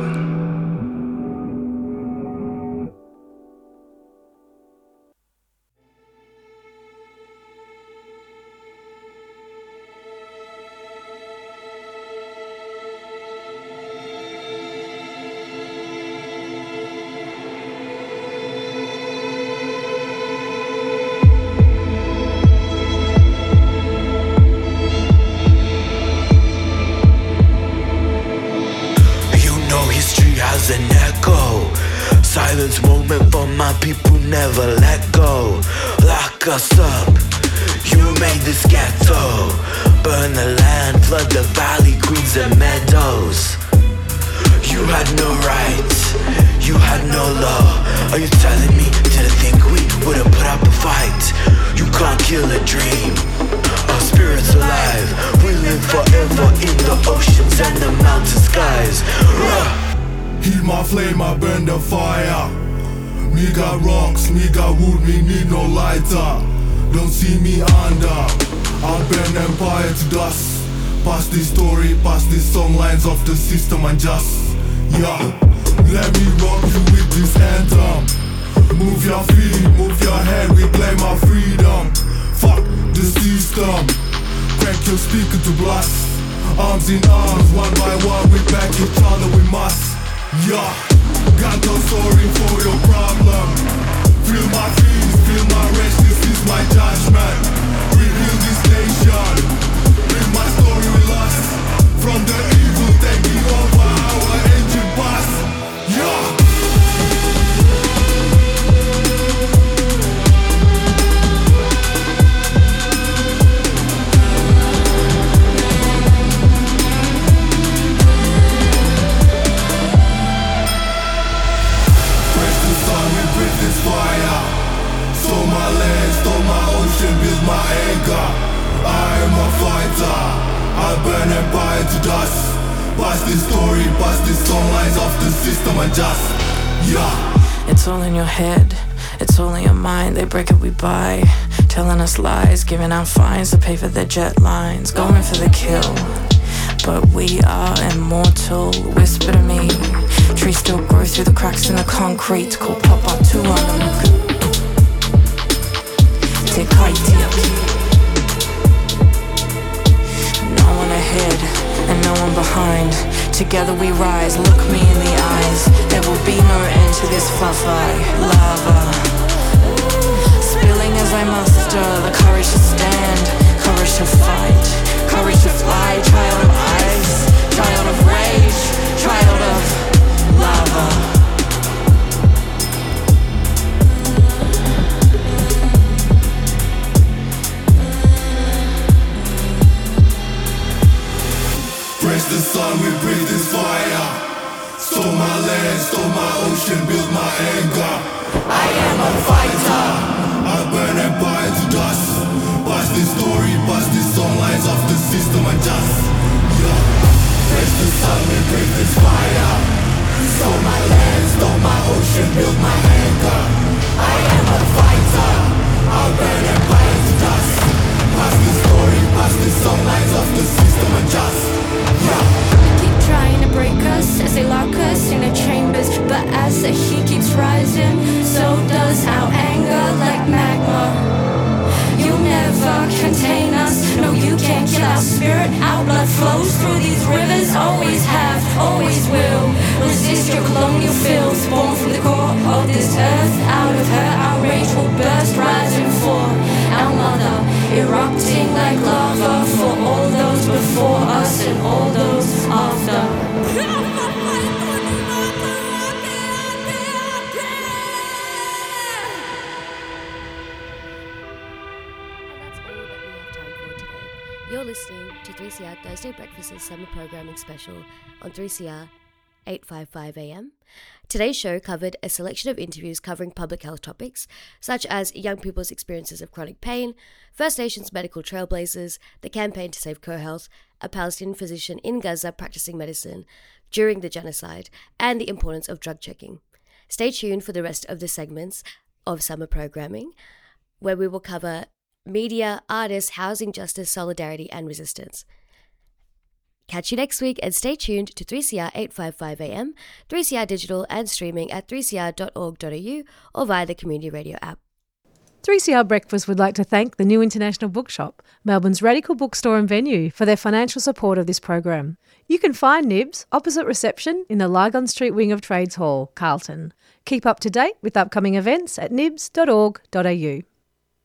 Silence moment for my people, never let go. Lock us up, you made this ghetto. Burn the land, flood the valley, queens and meadows. You had no rights, you had no law. Are you telling me, didn't think we would've put up a fight? You can't kill a dream, our spirit's alive. We live forever in the oceans and the mountain skies. Ruh. Heat my flame, I burn the fire. Me got rocks, me got wood, me need no lighter. Don't see me under, I'll burn empire to dust. Pass this story, pass these song lines of the system and just, yeah. Let me rock you with this anthem. Move your feet, move your head, we claim our freedom. Fuck the system, crank your speaker to blast. Arms in arms, one by one, we back each other, we must. Yeah, got no story for your problem. Feel my fears, feel my rage, this is my judgment. Rebuild this nation, bring my story with us. From the evil taking over our engine bus. Yeah. Fire, stole my land, stole my ocean, built my anger. I am a fighter, I burn empire to dust. Pass this story, pass these song lines of the system and just, yeah. It's all in your head, it's all in your mind. They break it, we buy, telling us lies, giving out fines to pay for their jet lines, going for the kill. But we are immortal, whisper to me. Trees still grow through the cracks in the concrete. Call pop up to one. Take no one ahead and no one behind. Together we rise, look me in the eyes. There will be no end to this fluffy lava. Spilling as I muster the courage to stand, courage to fight, courage to fly. Child of ice, child of rage, child of lava. Praise the sun, we breathe this fire. Stole my land, stole my ocean, built my anger. I am a fighter, I burn empire to dust. Pass this story, pass these song lines of the system and just, yeah. Praise the sun, we breathe this fire. Stole my land, stole my ocean, built my anger. I am a fighter, I'll burn empire to dust. Pass this story, pass these song lines of the system and just, yeah. Keep trying to break us as they lock us in the chambers. But as the heat keeps rising, so does our anger like magma. You'll never contain us, no you can't kill our spirit. Our blood flows through these rivers, always have, always will. Resist your colonial filth, born from the core of this earth. Out of her our rage will burst, rising for our mother, erupting like lava. For all those before us and all those after. You're listening to three C R Thursday Breakfast Breakfast's summer programming special on three C R eight fifty-five A M. Today's show covered a selection of interviews covering public health topics, such as young people's experiences of chronic pain, First Nations medical trailblazers, the campaign to save co-health, a Palestinian physician in Gaza practicing medicine during the genocide, and the importance of drug checking. Stay tuned for the rest of the segments of summer programming, where we will cover media, artists, housing justice, solidarity, and resistance. Catch you next week and stay tuned to three C R eight fifty-five A M, three C R Digital and streaming at three c r dot org dot a u or via the Community Radio app. three C R Breakfast would like to thank the New International Bookshop, Melbourne's radical bookstore and venue, for their financial support of this program. You can find Nibs opposite reception in the Lygon Street wing of Trades Hall, Carlton. Keep up to date with upcoming events at nibs dot org dot a u.